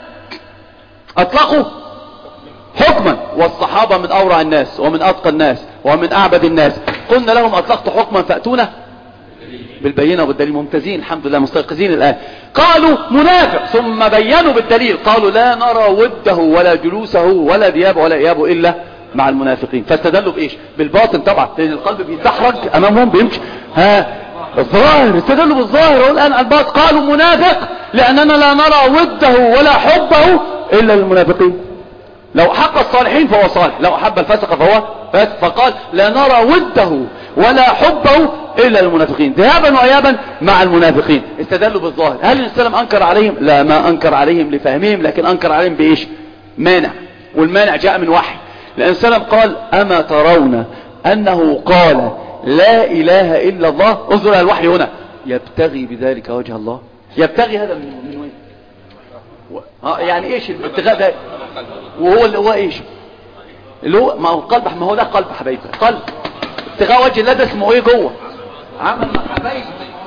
اطلقوا حكما، والصحابه من اورع الناس ومن اتقى الناس ومن اعبد الناس. قلنا لهم اطلقت حكما فاتونا بالبينة والدليل. ممتازين الحمد لله، مستيقظين الآن. قالوا منافق، ثم بينوا بالدليل قالوا لا نرى وده ولا جلوسه ولا ذيابه ولا إيابه إلا مع المنافقين. فاستدلوا بإيش؟ بالباطن طبعا، لأن القلب بيتحرك أمامهم بيمشي الظاهر، استدلوا بالظاهر. والآن الباطن قالوا منافق لأننا لا نرى وده ولا حبه إلا للمنافقين. لو حق الصالحين فهو صالح، لو أحب الفسق فهو فاسق. فقال لا نرى وده ولا حبه إلا المنافقين، ذهابا وإيابا مع المنافقين. استدلوا بالظاهر. هل النبي صلى الله عليه وسلم أنكر عليهم؟ لا، ما أنكر عليهم لفهمهم، لكن أنكر عليهم بإيش؟ مانع، والمانع جاء من وحي. لأن النبي صلى الله عليه وسلم قال أما ترون أنه قال لا إله إلا الله؟ انظر إلى الوحي هنا، يبتغي بذلك وجه الله. يبتغي هذا من وين؟ يعني إيش الابتغاء ده؟ وهو اللي هو إيش؟ اللي هو ما هو قلب، ما هو ده قلب حبايبي، قلب ابتغاء وجه الله. ده اسمه ايه جوه؟ عمل مع حبايبي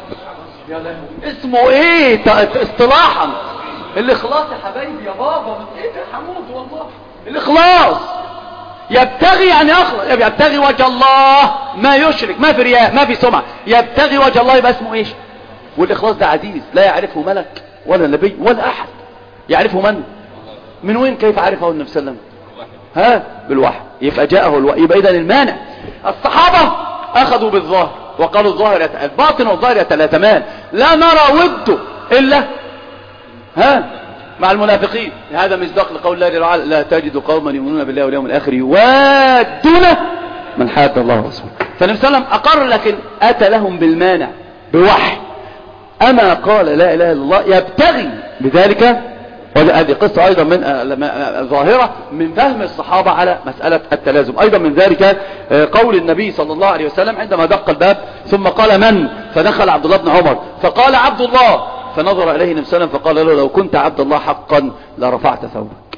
اسمه ايه اصطلاحا؟ الاخلاص يا حبايبي يا بابا، من ايه يا حمود والله؟ الاخلاص يبتغي يعني يخلص، يبتغي وجه الله، ما يشرك، ما في رياء، ما في سمعة، يبتغي وجه الله، يبقى اسمه ايش؟ والاخلاص ده عزيز لا يعرفه ملك ولا نبي ولا احد، يعرفه من وين؟ كيف عرفه النبي صلى الله عليه وسلم؟ بالوحي. يبقى جاءه الوحي. يبقى اذا المانع الصحابة اخذوا بالظاهر وقالوا الظاهر الباطن والظاهر يتلازمان، لا نرى وده الا مع المنافقين. هذا مصداق لقول الله تعالى لا تجد قوما يؤمنون بالله واليوم الاخر يوادون من حاد الله ورسوله. فالنبي صلى الله عليه وسلم اقر، لكن اتى لهم بالمانع بوحي. اما قال لا اله الا الله يبتغي بذلك. وهذه قصة أيضا من ظاهرة من فهم الصحابة على مسألة التلازم. أيضا من ذلك قول النبي صلى الله عليه وسلم عندما دق الباب ثم قال من؟ فدخل عبد الله بن عمر فقال عبد الله، فنظر إليه النبي صلى الله عليه وسلم فقال له لو كنت عبد الله حقا لرفعت ثوبك.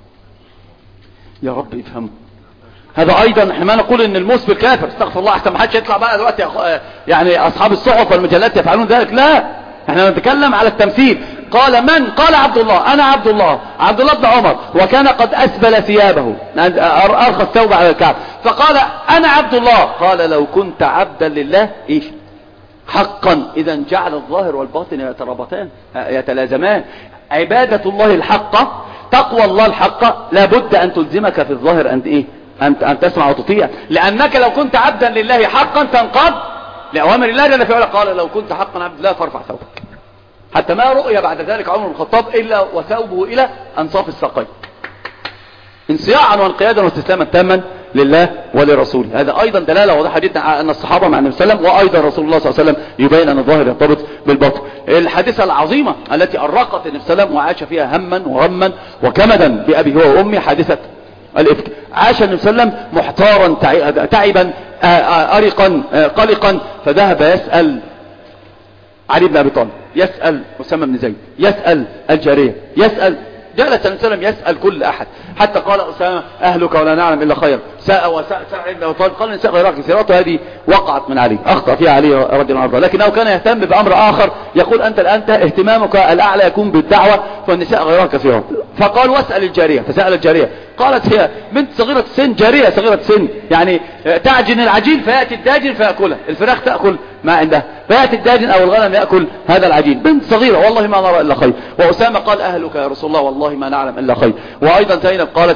يا رب يفهمه. هذا أيضا احنا ما نقول ان المسبل كافر، استغفر الله، احسن ما حدش يطلع بقى دلوقتي يعني أصحاب الصحف والمجلات يفعلون ذلك. لا، احنا نتكلم على التمثيل. قال من؟ قال عبد الله. انا عبد الله بن عمر، وكان قد اسبل ثيابه، ارخى الثوب على الكعب، فقال انا عبد الله. قال لو كنت عبدا لله ايش حقا إذا جعل الظاهر والباطن يترابطان يتلازمان. عبادة الله الحقة، تقوى الله الحقة، لابد أن تلزمك في الظاهر أن تسمع وتطيع، لأنك لو كنت عبدا لله حقا تنقض لأوامر الله جل وعلا. قال لو كنت حقا عبد الله فارفع ثوبك، حتى ما رؤي بعد ذلك عمر بن الخطاب إلا وثوبه إلى أنصاف الساقين، انصياعا وانقيادا واستسلاما تاما لله ولرسوله. هذا أيضا دلالة واضحة جدا على أن الصحابة مع النبي صلى الله عليه وسلم، وأيضا رسول الله صلى الله عليه وسلم يبين أن الظاهر يرتبط بالباطن. الحادثة العظيمة التي أرقت النبي صلى الله عليه وسلم وعاش فيها هما وغما وكمدا بأبي هو وأمي، حادثة الإفك. عاش النبي صلى الله عليه وسلم محتارا تعبا أرقا قلقا، فذهب يسأل علي بن أبي طالب، يسأل أسامة بن زيد، يسأل الجارية، جلس النبي صلى الله عليه وسلم يسأل كل أحد، حتى قال أسامة أهلك ولا نعلم إلا خير. سأل ابن أبي طالب، قال النساء غيرها كثيرات، وهذه وقعت من علي، أخطأ فيها علي رضي الله عنه، لكنه كان يهتم بأمر آخر، يقول أنت الآن اهتمامك الأعلى يكون بالدعوة، فالنساء غيرها كثيرات. فقال واسأل الجارية، فسأل الجارية، قالت هي بنت صغيرة السن، جارية صغيرة السن، يعني تعجن العجين فيأتي الداجن فيأكلها، الفراخ تأكل ما عندها، فيأتي الداجن أو الغنم يأكل هذا العجين، بنت صغيرة والله ما نرى إلا خير. وأسامة قال أهلك يا رسول الله والله ما نعلم إلا خير. وأيضا زينب قالت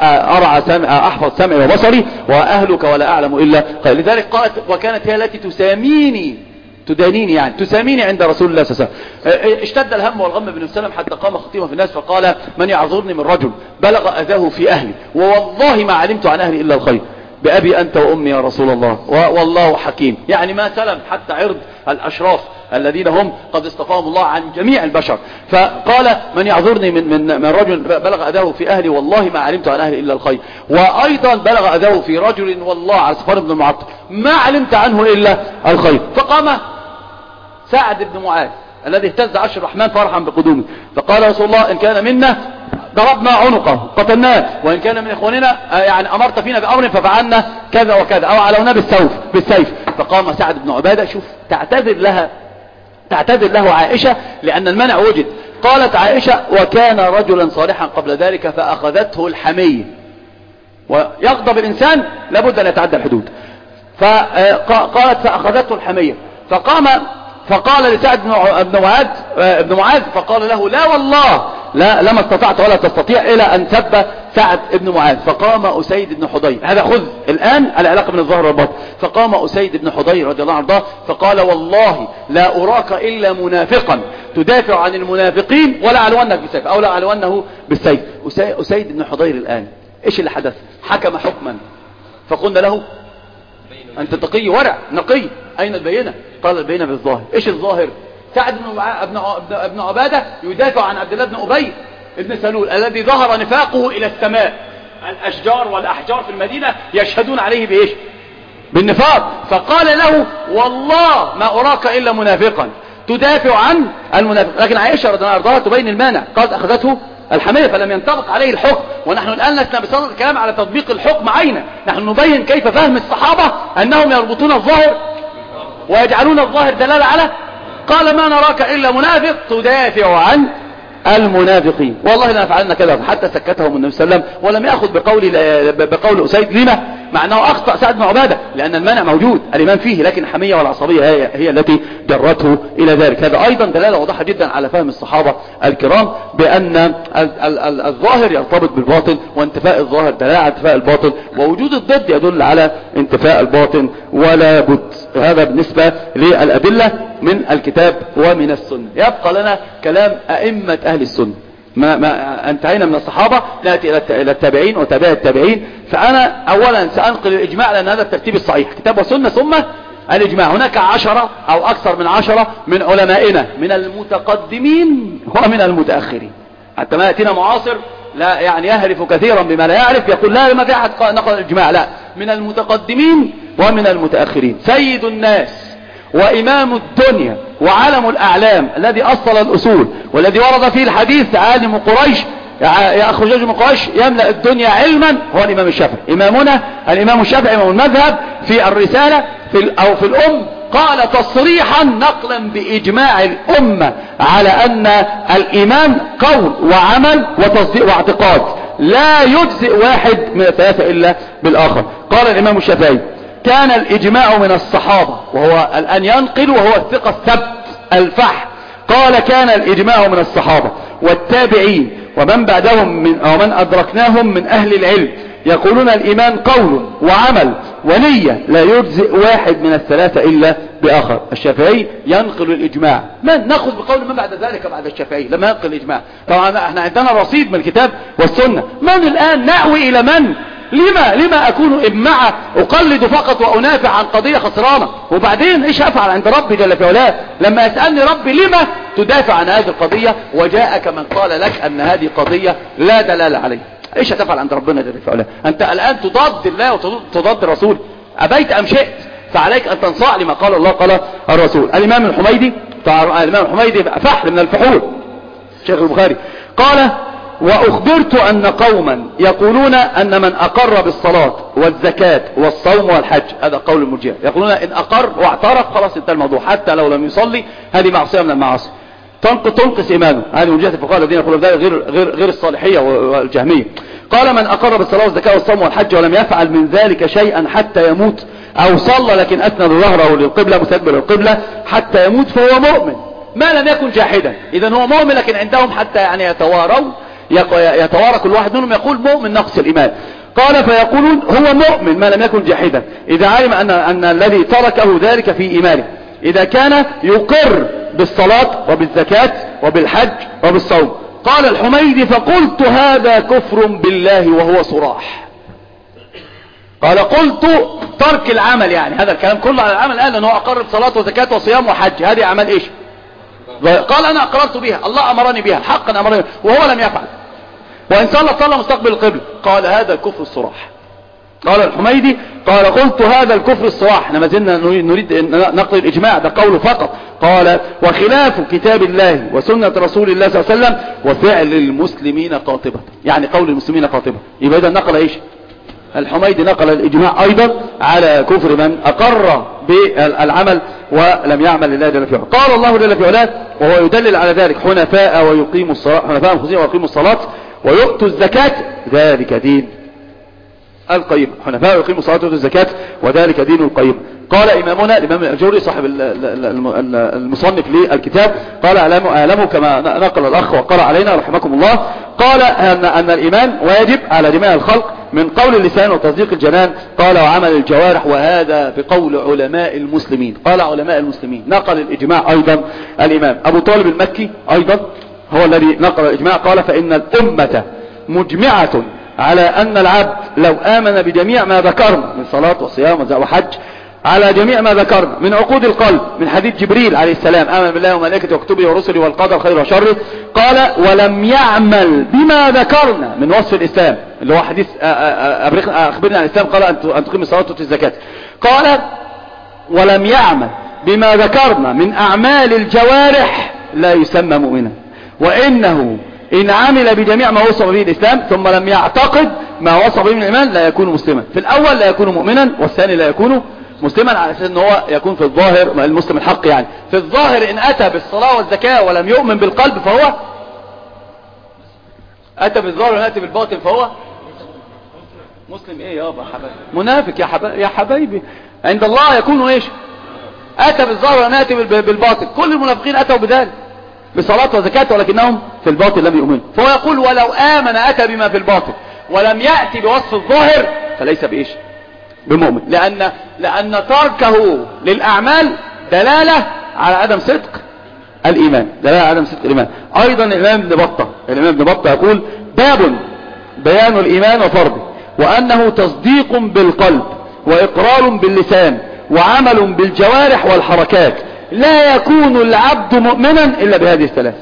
أحفظ سمعي وبصري وأهلك ولا أعلم إلا خير. لذلك قالت وكانت هي التي تدانيني يعني تساميني عند رسول الله صلى الله عليه وسلم. اشتد الهم والغم بن سلم حتى قام خطيبا في الناس فقال من يعذرني من رجل بلغ أذاه في أهلي ووالله ما علمت عن أهلي إلا الخير، بأبي أنت وأمي يا رسول الله والله حكيم. يعني ما سلم حتى عرض الأشراف الذين هم قد اصطفاهم الله عن جميع البشر. فقال من يعذرني من رجل بلغ أذاه في أهلي والله ما علمت عن أهلي إلا الخير. وأيضا بلغ أذاه في رجل والله على صفوان بن المعطل ما علمت عنه إلا الخير. فقام سعد بن معاذ الذي اهتز عرش الرحمن فرحا بقدومه، فقال رسول الله إن كان منا ضربنا عنقه قتلناه، وإن كان من إخواننا يعني أمرت فينا بأمر ففعلنا كذا وكذا أو علونا بالسيف. فقام سعد بن عبادة، شوف تعتذر له عائشة لأن المنع وجد. قالت عائشة وكان رجلا صالحا قبل ذلك فأخذته الحمية، ويغضب الإنسان لابد أن يتعدى الحدود. فقالت فأخذته الحمية، فقال لسعد بن معاذ فقال له لا والله لما استطعت ولا تستطيع إلى أن سب سعد بن معاذ. فقام أسيد بن حضير، هذا خذ الآن العلاقة من الظهر والباطن. فقام أسيد بن حضير رضي الله عنه فقال والله لا أراك إلا منافقا تدافع عن المنافقين ولا علونك بالسيف أو لا علونه بالسيف. أسيد بن حضير الآن إيش اللي حدث؟ حكم حكما فقلنا له أنت تقي ورع نقي، أين البينة؟ قال البينة بالظاهر. إيش الظاهر؟ سعد بن عبادة يدافع عن عبد الله بن أبي بن سلول الذي ظهر نفاقه إلى السماء، الأشجار والأحجار في المدينة يشهدون عليه بإيش؟ بالنفاق. فقال له والله ما أراك إلا منافقا تدافع عن المنافق. لكن عائشة رضي الله عنها تبين المانع، قالت أخذته الحمية فلم ينطبق عليه الحكم. ونحن الآن لسنا بصدد الكلام على تطبيق الحكم عينا، نحن نبين كيف فهم الصحابة أنهم يربطون الظاهر ويجعلون الظاهر دلالة على. قال ما نراك إلا منافق تدافع عن المنافقين، والله لا فعلنا كذا، حتى سكتهم النبي صلى الله عليه وسلم ولم يأخذ بقول أسيد. لما؟ مع أنه أخطأ سعد بن عبادة لأن المانع موجود الإيمان فيه، لكن الحمية والعصبية هي التي جرته إلى ذلك. هذا أيضا دلالة واضحة جدا على فهم الصحابة الكرام بأن الظاهر يرتبط بالباطن، وانتفاء الظاهر دلالة على انتفاء الباطن، ووجود الضد يدل على انتفاء الباطن ولا بد. هذا بالنسبة للأدلة من الكتاب ومن السنة. يبقى لنا كلام أئمة أهل السنة. ما انتهينا من الصحابة نأتي إلى التابعين وتابع التابعين. فأنا أولا سأنقل الإجماع لأن هذا الترتيب الصحيح، كتاب وسنة ثم الإجماع. هناك 10 أو أكثر من 10 من علمائنا من المتقدمين ومن المتأخرين، حتى ما يأتينا معاصر لا يعني يهرف كثيرا بما لا يعرف يقول لا ما في أحد نقل الإجماع، لا، من المتقدمين ومن المتأخرين. سيد الناس وإمام الدنيا وعلم الأعلام الذي أصل الأصول والذي ورد فيه الحديث عالم قريش يخرج من قريش يملأ الدنيا علما هو الإمام الشافعي. إمامنا الإمام الشافعي إمام المذهب في الرسالة أو في الأم قال تصريحا نقلا بإجماع الأمة على أن الإيمان قول وعمل وتصديق واعتقاد، لا يجزئ واحد من الثلاثة إلا بالآخر. قال الإمام الشافعي كان الإجماع من الصحابة، وهو الآن ينقل وهو الثقة الثبت الفحم. قال كان الإجماع من الصحابة والتابعين ومن بعدهم ومن أدركناهم من أهل العلم يقولون الإيمان قول وعمل ونية، لا يجزئ واحد من الثلاثة إلا بآخر. الشافعي ينقل الإجماع، من نأخذ بقول من بعد ذلك بعد الشافعي لما ينقل الإجماع؟ طبعا احنا عندنا رصيد من الكتاب والسنة. من الآن نأوي إلى من؟ لما أكون إمعة أقلد فقط وأنافع عن قضية خسرانة؟ وبعدين إيش أفعل عند ربي جل في علاه لما يسألني ربي لما تدافع عن هذه القضية وجاءك من قال لك أن هذه قضية لا دلالة عليها؟ ايش هتفعل عند ربنا جل في علاه؟ انت الان تضاد الله وتضاد الرسول، ابيت ام شئت، فعليك ان تنصاع لما قال الله قال الرسول. الامام الحميدي فحل من الفحول شيخ البخاري قال: واخبرت ان قوما يقولون ان من اقر بالصلاة والزكاة والصوم والحج، هذا قول المرجئة، يقولون ان اقر واعترف خلاص انتهى الموضوع، حتى لو لم يصلي هذه معصية من المعاصي تنقص ايمانه. هذه من جهة الفقهاء الذين يقولون ذلك غير الصالحية والجهمية. قال: من اقر بالصلاة والزكاة والصوم والحج ولم يفعل من ذلك شيئا حتى يموت، او صلى لكن اسند ظهره للقبلة مستقبل القبلة حتى يموت، فهو مؤمن ما لم يكن جاحدا. اذا هو مؤمن، لكن عندهم حتى يعني يتوارى كل واحد منهم يقول مؤمن نقص الايمان. قال: فيقولون هو مؤمن ما لم يكن جاحدا اذا علم ان الذي تركه ذلك في ايمانه، اذا كان يقر بالصلاة وبالزكاة وبالحج وبالصوم. قال الحميدي: فقلت هذا كفر بالله وهو صراح. قال: قلت ترك العمل، يعني هذا الكلام كله على العمل، قال انه اقر بصلاة وزكاة وصيام وحج، هذه اعمال ايش؟ قال: انا اقررت بها، الله امرني بها، حقا امرني بها، وهو لم يفعل. وان صلى مستقبل القبلة. قال: هذا الكفر الصراح. قال الحميدي: قال: قلت هذا الكفر الصراح. احنا ما زلنا نريد نقل الاجماع، ده قوله فقط. قال: وخلاف كتاب الله وسنة رسول الله صلى الله عليه وسلم وفعل المسلمين قاطبة، يعني قول المسلمين قاطبة. يبقى اذا نقل ايش؟ الحميدي نقل الاجماع ايضا على كفر من اقر بالعمل ولم يعمل لله جل في علاه. قال الله جل في علاه وهو يدلل على ذلك: حنفاء ويقيموا الصلاة، حنفاء مخلصين ويقيموا الصلاة ويؤتوا الزكاة ذلك دين القيم. حنفاء ويقيموا الصلاة ويؤتوا الزكاة وذلك دين القيم. قال إمامنا الإمام الأجوري صاحب المصنف للكتاب قال: أعلموا كما نقل الأخ وقرأ علينا رحمكم الله، قال أن الإيمان واجب على جميع الخلق من قول اللسان وتصديق الجنان، قال وعمل الجوارح، وهذا بقول علماء المسلمين. قال علماء المسلمين. نقل الإجماع أيضا الإمام أبو طالب المكي أيضا هو الذي نقل الإجماع. قال: فإن الأمة مجمعة على أن العبد لو آمن بجميع ما ذكرنا من صلاة وصيام وحج، على جميع ما ذكرنا من عقود القلب، من حديث جبريل عليه السلام: آمن بالله وملائكته وكتبه ورسله والقدر خير وشره. قال: ولم يعمل بما ذكرنا من وصف الإسلام، اللي هو حديث أخبرنا عن الإسلام، قال أن تقيم الصلاة وتؤتي الزكاة. قال: ولم يعمل بما ذكرنا من أعمال الجوارح لا يسمى مؤمنا، وإنه إن عمل بجميع ما وصف به الإسلام ثم لم يعتقد ما وصف به من الإيمان لا يكون مسلما. في الأول لا يكون مؤمنا، والثاني لا يكون مسلما، على أساس أنه هو يكون في الظاهر المسلم الحق. يعني في الظاهر إن أتى بالصلاة والزكاة ولم يؤمن بالقلب فهو أتى بالظاهر وإن أتى بالباطن فهو مسلم. إيه يابا حبايبي؟ منافق يا حبايبي. عند الله يكون إيش؟ أتى بالظاهر وإن أتى بالباطن. كل المنافقين أتوا بذلك بصلاة وزكاة ولكنهم في الباطن لم يؤمنوا. فهو يقول: ولو آمن أتى بما في الباطن ولم يأتي بوصف الظاهر فليس بإيش؟ بمؤمن، لأن تركه للأعمال دلالة على عدم صدق الإيمان، دلالة على عدم صدق الإيمان. أيضا الإمام ابن بطة يقول: باب بيان الإيمان وفرضه، وأنه تصديق بالقلب وإقرار باللسان وعمل بالجوارح والحركات، لا يكون العبد مؤمنا إلا بهذه الثلاث.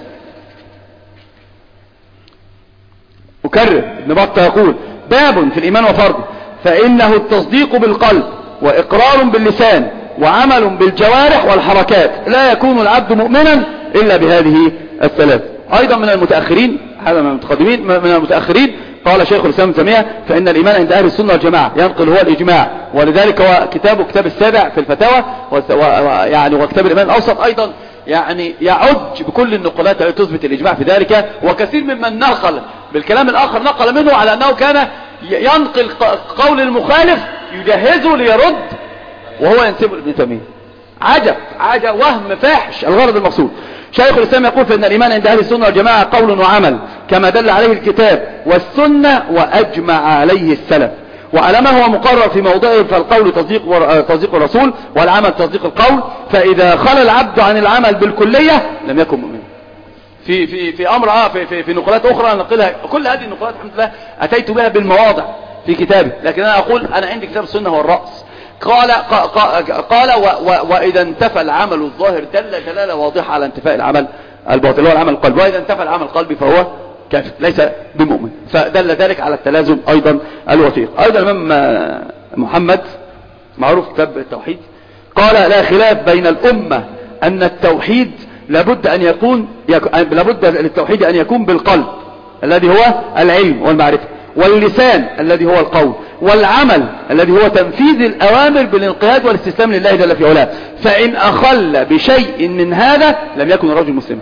أكرر، ابن بطة يقول: باب في الإيمان وفرضه، فإنه التصديق بالقلب وإقرار باللسان وعمل بالجوارح والحركات، لا يكون العبد مؤمنا إلا بهذه الثلاث. أيضا من المتأخرين، هذا من المتقدمين، من المتأخرين قال شيخ الإسلام ابن تيمية: فإن الإيمان عند أهل السنة والجماعة ينقل هو الإجماع، ولذلك هو كتاب السابع في الفتاوى، يعني وكتاب الإيمان الأوسط أيضا يعني يعج بكل النقلات التي تثبت الإجماع في ذلك. وكثير ممن نقل بالكلام الآخر نقل منه على أنه كان ينقل قول المخالف يجهزه ليرد وهو ينسب لابن تيمية. عجب وهم فاحش الغرض المقصود. شيخ الإسلام يقول فإن الإيمان عند أهل السنة والجماعة قول وعمل كما دل عليه الكتاب والسنة وأجمع عليه السلف، وعلى ما هو مقرر في موضعه، فالقول تصديق الرسول والعمل تصديق القول، فإذا خلى العبد عن العمل بالكلية لم يكن مؤمنا. في أمر في نقلات أخرى نقلها، كل هذه النقلات الحمد لله أتيت بها بالمواضع في كتابي، لكن أنا أقول أنا عندي كتاب السنة هو الرأس. قال وإذا انتفى العمل الظاهر دل دلالة واضحة على انتفاء العمل الباطن هو العمل القلبي، وإذا انتفى العمل القلبي فهو كافر ليس بمؤمن، فدل ذلك على التلازم أيضا الوثيق. أيضا الإمام محمد معروف كتاب التوحيد قال لا خلاف بين الأمة أن التوحيد لابد للتوحيد أن يكون بالقلب الذي هو العلم والمعرفة، واللسان الذي هو القول، والعمل الذي هو تنفيذ الأوامر بالانقياد والاستسلام لله جل في علاه، فإن أخل بشيء من هذا لم يكن الرجل مسلما.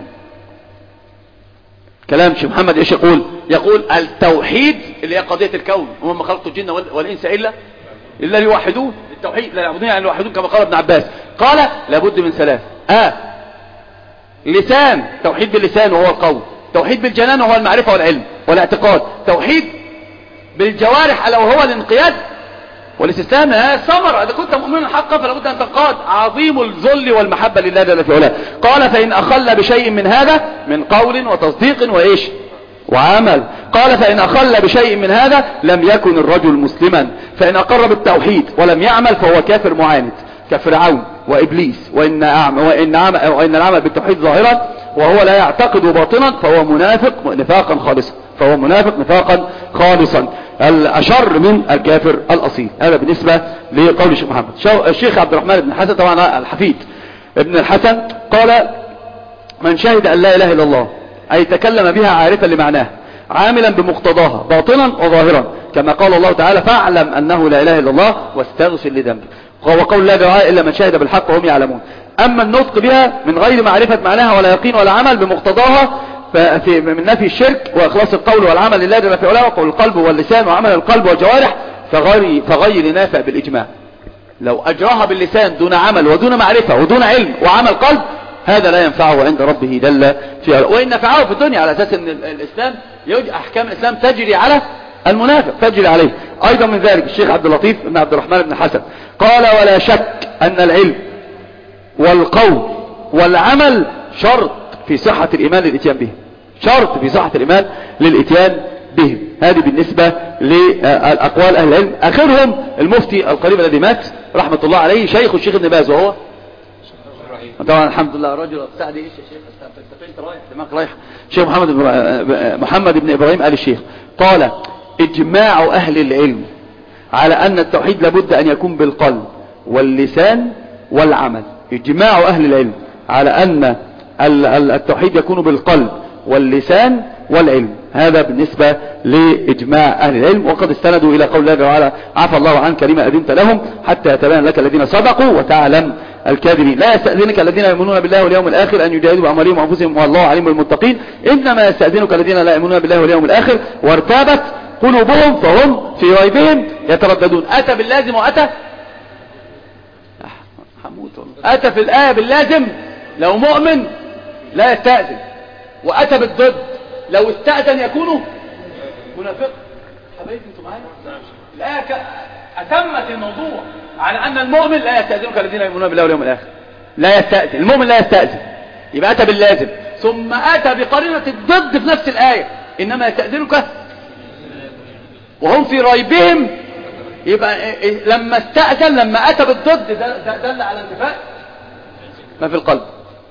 كلام شيخ محمد ايش يقول التوحيد اللي هي قضية الكون، وما خلقت الجن والإنس إلا ليوحدون. التوحيد لا يعبدون يعني يوحدون كما قال ابن عباس، قال لابد من ثلاث: لسان، توحيد باللسان وهو القول، توحيد بالجنان وهو المعرفة والعلم والاعتقاد، توحيد بالجوارح ألا وهو الانقياد والاستسلام. هذا ثمرة، إذا كنت مؤمنا حقا فلابد أن تنقاد. عظيم الذل والمحبة لله جل في علاه. قال فإن أخل بشيء من هذا من قول وتصديق وإيش وعمل، قال فإن أخل بشيء من هذا لم يكن الرجل مسلما، فإن أقر بالتوحيد ولم يعمل فهو كافر معاند كفرعون وإبليس، وإن العمل بالتوحيد ظاهرا وهو لا يعتقد باطنا فهو منافق نفاقا خالصا الأشر من الكافر الأصيل. هذا بالنسبة لقول الشيخ محمد. الشيخ عبد الرحمن بن حسن طبعا الحفيد ابن الحسن قال من شهد أن لا إله إلا الله أي تكلم بها عارفا لمعناها عاملا بمقتضاها باطنا وظاهرا، كما قال الله تعالى فاعلم أنه لا إله إلا الله واستغفر لذنبك، وقول لا دعاء إلا من شهد بالحق وهم يعلمون. أما النطق بها من غير معرفة معناها ولا يقين ولا عمل بمقتضاها من نفي الشرك وإخلاص القول والعمل لله جل في علاه، وقول القلب واللسان وعمل القلب والجوارح فغير نافع بالإجماع. لو أجراها باللسان دون عمل ودون معرفة ودون علم وعمل قلب هذا لا ينفعه عند ربه جل في علاه، وإن نفعه في الدنيا على أساس أن الإسلام أحكام الإسلام تجري على المنافق تجري عليه. أيضا من ذلك الشيخ عبد اللطيف بن عبد الرحمن بن حسن قال ولا شك أن العلم والقول والعمل شرط في صحة الإيمان للإتيان به، شرط في صحة الإيمان للإتيان به. هذه بالنسبة لأقوال أهل العلم. آخرهم المفتي القريب الذي مات رحمة الله عليه شيخ الشيخ ابن باز، وهو طبعا الحمد لله رجل سعد ايش يا شيخ استفدت رايح دماغك رايح. شيخ محمد بن إبراهيم آل الشيخ قال إجماع أهل العلم على أن التوحيد لابد أن يكون بالقلب واللسان والعمل. إجماع أهل العلم على أن التوحيد يكون بالقلب واللسان والعلم. هذا بالنسبة لإجماع أهل العلم، وقد استندوا إلى قول الله تعالى عفى الله عنك لما أذنت لهم حتى يتبين لك الذين صدقوا وتعلم الكاذبين. لا يستأذنك الذين يؤمنون بالله واليوم الآخر أن يجاهدوا بأموالهم وأنفسهم والله عليم بالمتقين، إنما يستأذنك الذين لا يؤمنون بالله واليوم الآخر وارتابت قلوبهم فهم في ريبهم يترددون. أتى باللازم وأتى أتى في الآية باللازم لو مؤمن لا يستأذن، وأتى بالضد لو استأذن يكون منافق. حبايبي انتم معايا؟ الآية أتمت الموضوع على أن المؤمن لا يستأذنك الذين يؤمنون بالله واليوم الآخر، لا يستأذن المؤمن لا يستأذن، يبقى أتى باللازم ثم أتى بقرينة الضد في نفس الآية إنما يستأذنك وهم في ريبهم، يبقى لما استأذن لما أتى بالضد دل على انتفاء ما في القلب.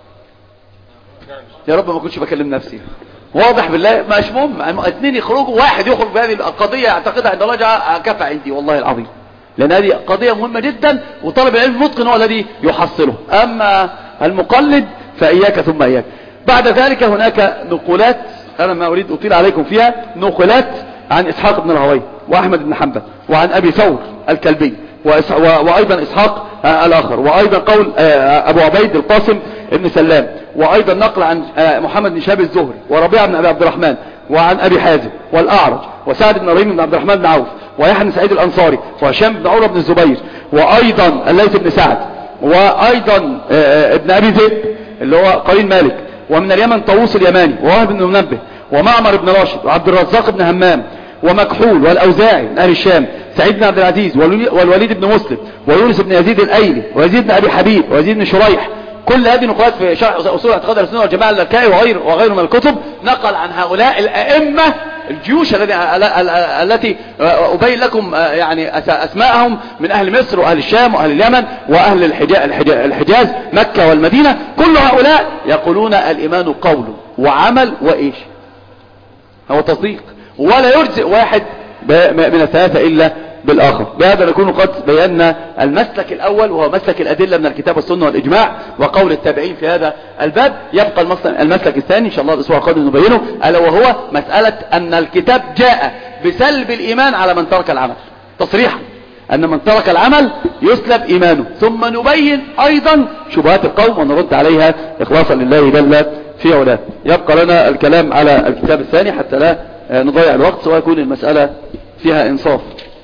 يا رب ما كنتش بكلم نفسي، واضح بالله. مش مهم اثنين يخرجوا، واحد يخرج بهذه القضية يعتقدها عند الله كفى عندي والله العظيم، لأن هذه قضية مهمة جدا وطالب العلم المتقن هو الذي يحصله، أما المقلد فإياك ثم إياك. بعد ذلك هناك نقولات أنا ما أريد أطيل عليكم فيها، نقولات عن إسحاق بن راهويه وأحمد بن حنبل وعن أبي ثور الكلبي وأيضا إسحاق الآخر، وأيضا قول أبو عبيد القاسم ابن سلام، وأيضا نقل عن محمد بن شهاب الزهري وربيعة بن أبي عبد الرحمن وعن أبي حازم والأعرج وسعد بن ربيع بن عبد الرحمن بن عوف ويحيى بن سعيد الأنصاري وهشام بن عروة بن الزبير وأيضا الليث بن سعد، وأيضا ابن أبي ذئب اللي هو قرين مالك، ومن اليمن طاووس اليماني، ووهب بن منبه، ومعمر بن راشد، وعبد الرزاق بن همام، ومكحول، والأوزاعي من أهل الشام، سعيد بن عبد العزيز، والوليد بن مسلم، ويونس بن يزيد الأيلي، ويزيد بن أبي حبيب، ويزيد بن شريح. كل هذه نقلات في شرح أصول اعتقاد أهل السنة والجماعة اللالكائي وغيره من الكتب، نقل عن هؤلاء الأئمة الجيوش التي أبين لكم يعني أسماءهم من أهل مصر وأهل الشام وأهل اليمن وأهل الحجاز مكة والمدينة. كل هؤلاء يقولون الإيمان قول وعمل وإيش، هو تصديق، ولا يجزئ واحد من الثلاثة إلا بالآخر. بهذا نكون قد بينا المسلك الأول، وهو مسلك الأدلة من الكتاب والسنة والإجماع وقول التابعين في هذا الباب. يبقى المسلك الثاني إن شاء الله الأسبوع القادم نبينه، ألا وهو مسألة أن الكتاب جاء بسلب الإيمان على من ترك العمل تصريحا، أن من ترك العمل يسلب إيمانه. ثم نبين أيضا شبهات القوم ونرد عليها إخلاصا لله جل في علاه. يبقى لنا الكلام على الكتاب الثاني حتى لا نضيع الوقت ويكون المسألة فيها إنصاف.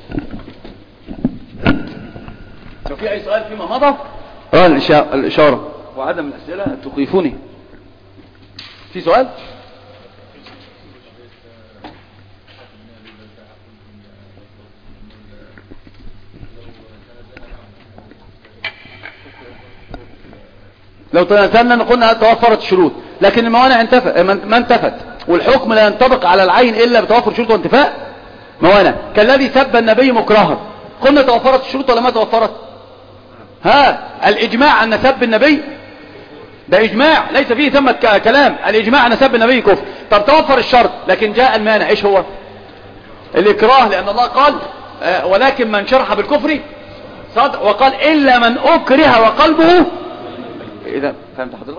لو في أي سؤال فيما مضى الإشارة وعدم الأسئلة تخيفوني. في سؤال؟ لو تنازلنا قلنا توفرت الشروط، لكن الموانع ما انتفت، والحكم لا ينطبق على العين إلا بتوفر شروط وانتفاء موانع. كالذي سب النبي مكرها، قلنا توفرت الشروط ولا ما توفرت؟ الإجماع أن سب النبي ده إجماع ليس فيه ثمة كلام، الإجماع أن سب النبي كفر. طب توفر الشرط لكن جاء المانع، إيش هو؟ الإكراه، لأن الله قال ولكن من شرح بالكفر صدق، وقال إلا من أكره وقلبه. إذا فهمت حضرتك؟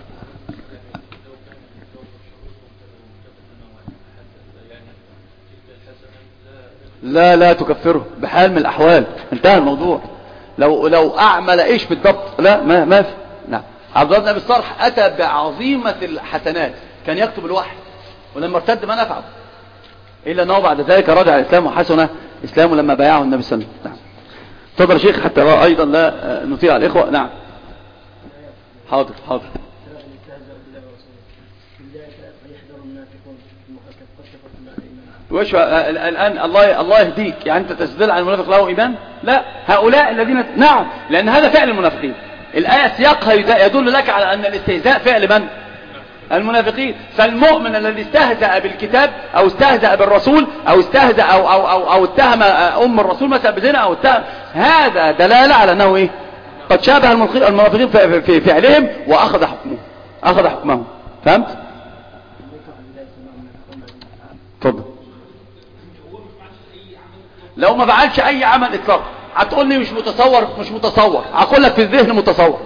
لا تكفره بحال من الأحوال، انتهى الموضوع. لو أعمل إيش بالضبط؟ لا ما في. نعم. عبد الله بن أبي الصرح أتى بعظيمة الحسنات، كان يكتب الوحي، ولما ارتد ما نفعه إلا أنه بعد ذلك رجع الإسلام وحسن إسلامه لما بايعه النبي صلى الله عليه وسلم. نعم. تفضل يا شيخ حتى أيضا لا نطيع الإخوة. نعم. حاضر. وش الآن الله يهديك، يعني أنت تستدل على المنافق له إيمان؟ لا، هؤلاء الذين نعم، لأن هذا فعل المنافقين. الآية سياقها يدل لك على أن الاستهزاء فعل من؟ المنافقين. فالمؤمن الذي استهزأ بالكتاب أو استهزأ بالرسول أو استهزأ أو اتهم أم الرسول مثلا بزنا أو اتهم، هذا دلالة على أنه إيه؟ قد شابه المنافقين في فعلهم وأخذ حكمهم. فهمت؟ تفضل. لو ما فعلش اي عمل اطلاق هتقولني مش متصور، هقول لك في الذهن متصور.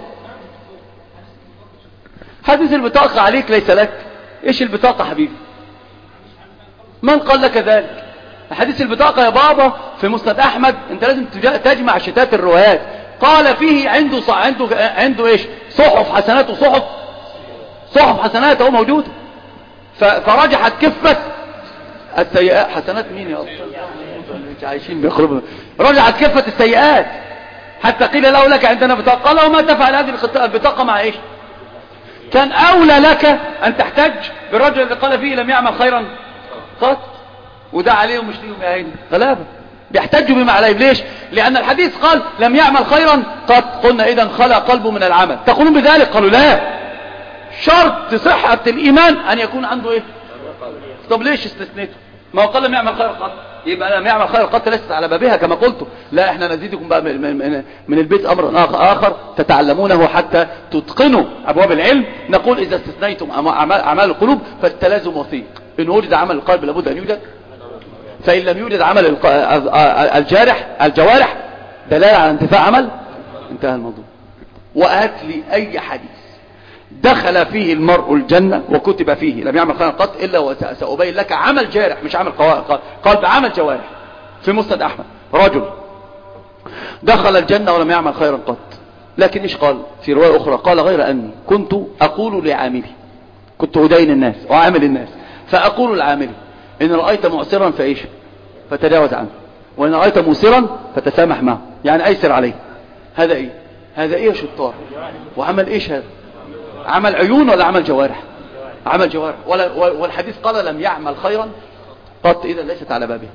حديث البطاقة عليك ليس لك. ايش البطاقة حبيبي؟ من قال لك ذلك؟ حديث البطاقة يا بابا في مسند احمد، انت لازم تجمع شتات الروايات. قال فيه عنده ايش؟ صحف حسنات وصحف حسنات اهو موجوده. فرجحت كفة السيئات. حسنات مين يا أصلا؟ عايشين بيخربوا. رجعت كفة السيئات حتى قيل له لك عندنا بطاقة. قال له ما تفعل هذه البطاقة مع ايش؟ كان اولى لك ان تحتج بالرجل اللي قال فيه لم يعمل خيرا قط، وده عليهم مش ليهم يا عيني غلابة بيحتجوا بما عليهم. ليش؟ لان الحديث قال لم يعمل خيرا قط. قلنا اذا خلى قلبه من العمل. تقولون بذلك؟ قالوا لا، شرط صحة الايمان ان يكون عنده ايه؟ طب ليش استثنيته؟ ما هو قال لم يعمل خير قط، يبقى لم يعمل خير قط ليست على بابها كما قلت. لا، احنا نزيدكم بقى من البيت امر اخر تتعلمونه حتى تتقنوا ابواب العلم. نقول اذا استثنيتم اعمال القلوب فالتلازم وثيق. ان وجد عمل القلب لابد ان يوجد، فان لم يوجد عمل الجوارح دلاله على انتفاء عمل، انتهى الموضوع. وهات لي اي حديث دخل فيه المرء الجنة وكتب فيه لم يعمل خيرا قط إلا وسأبين لك عمل جارح مش عمل قلب، عمل جوارح. في مسند أحمد رجل دخل الجنة ولم يعمل خيرا قط، لكن إيش قال في رواية أخرى؟ قال غير أني كنت أقول لعاملي، كنت أدين الناس وأعامل الناس، فأقول لعاملي إن رأيت معسرا فإيش فتجاوز عنه، وإن رأيت موسرا فتسامح معه. يعني ايسر عليه. هذا ايه؟ هذا ايه يا شطار؟ وعمل ايش هذا؟ عمل عيون ولا عمل جوارح؟ عمل جوارح. والحديث قال لم يعمل خيرا قط اذا ليست على بابه.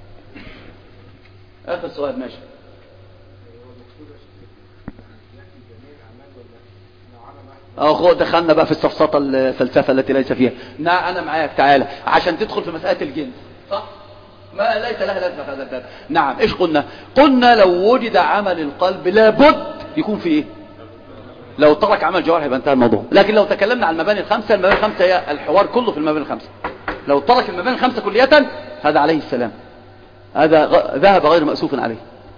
اخر سؤال ماشي. دخلنا بقى في السفسطة الفلسفة التي ليس فيها. انا معاك، تعالى عشان تدخل في مسألة الجنس، صح؟ ما ليس لها لازمة في هذا الباب. نعم. ايش قلنا لو وجد عمل القلب لابد يكون في ايه؟ لو ترك عمل جوارح يبقى انتهى الموضوع. لكن لو تكلمنا عن المباني الخمسة، المباني الخمسة هي الحوار كله في المباني الخمسة. لو ترك المباني الخمسة كلية هذا عليه السلام، هذا ذهب غير مأسوف عليه.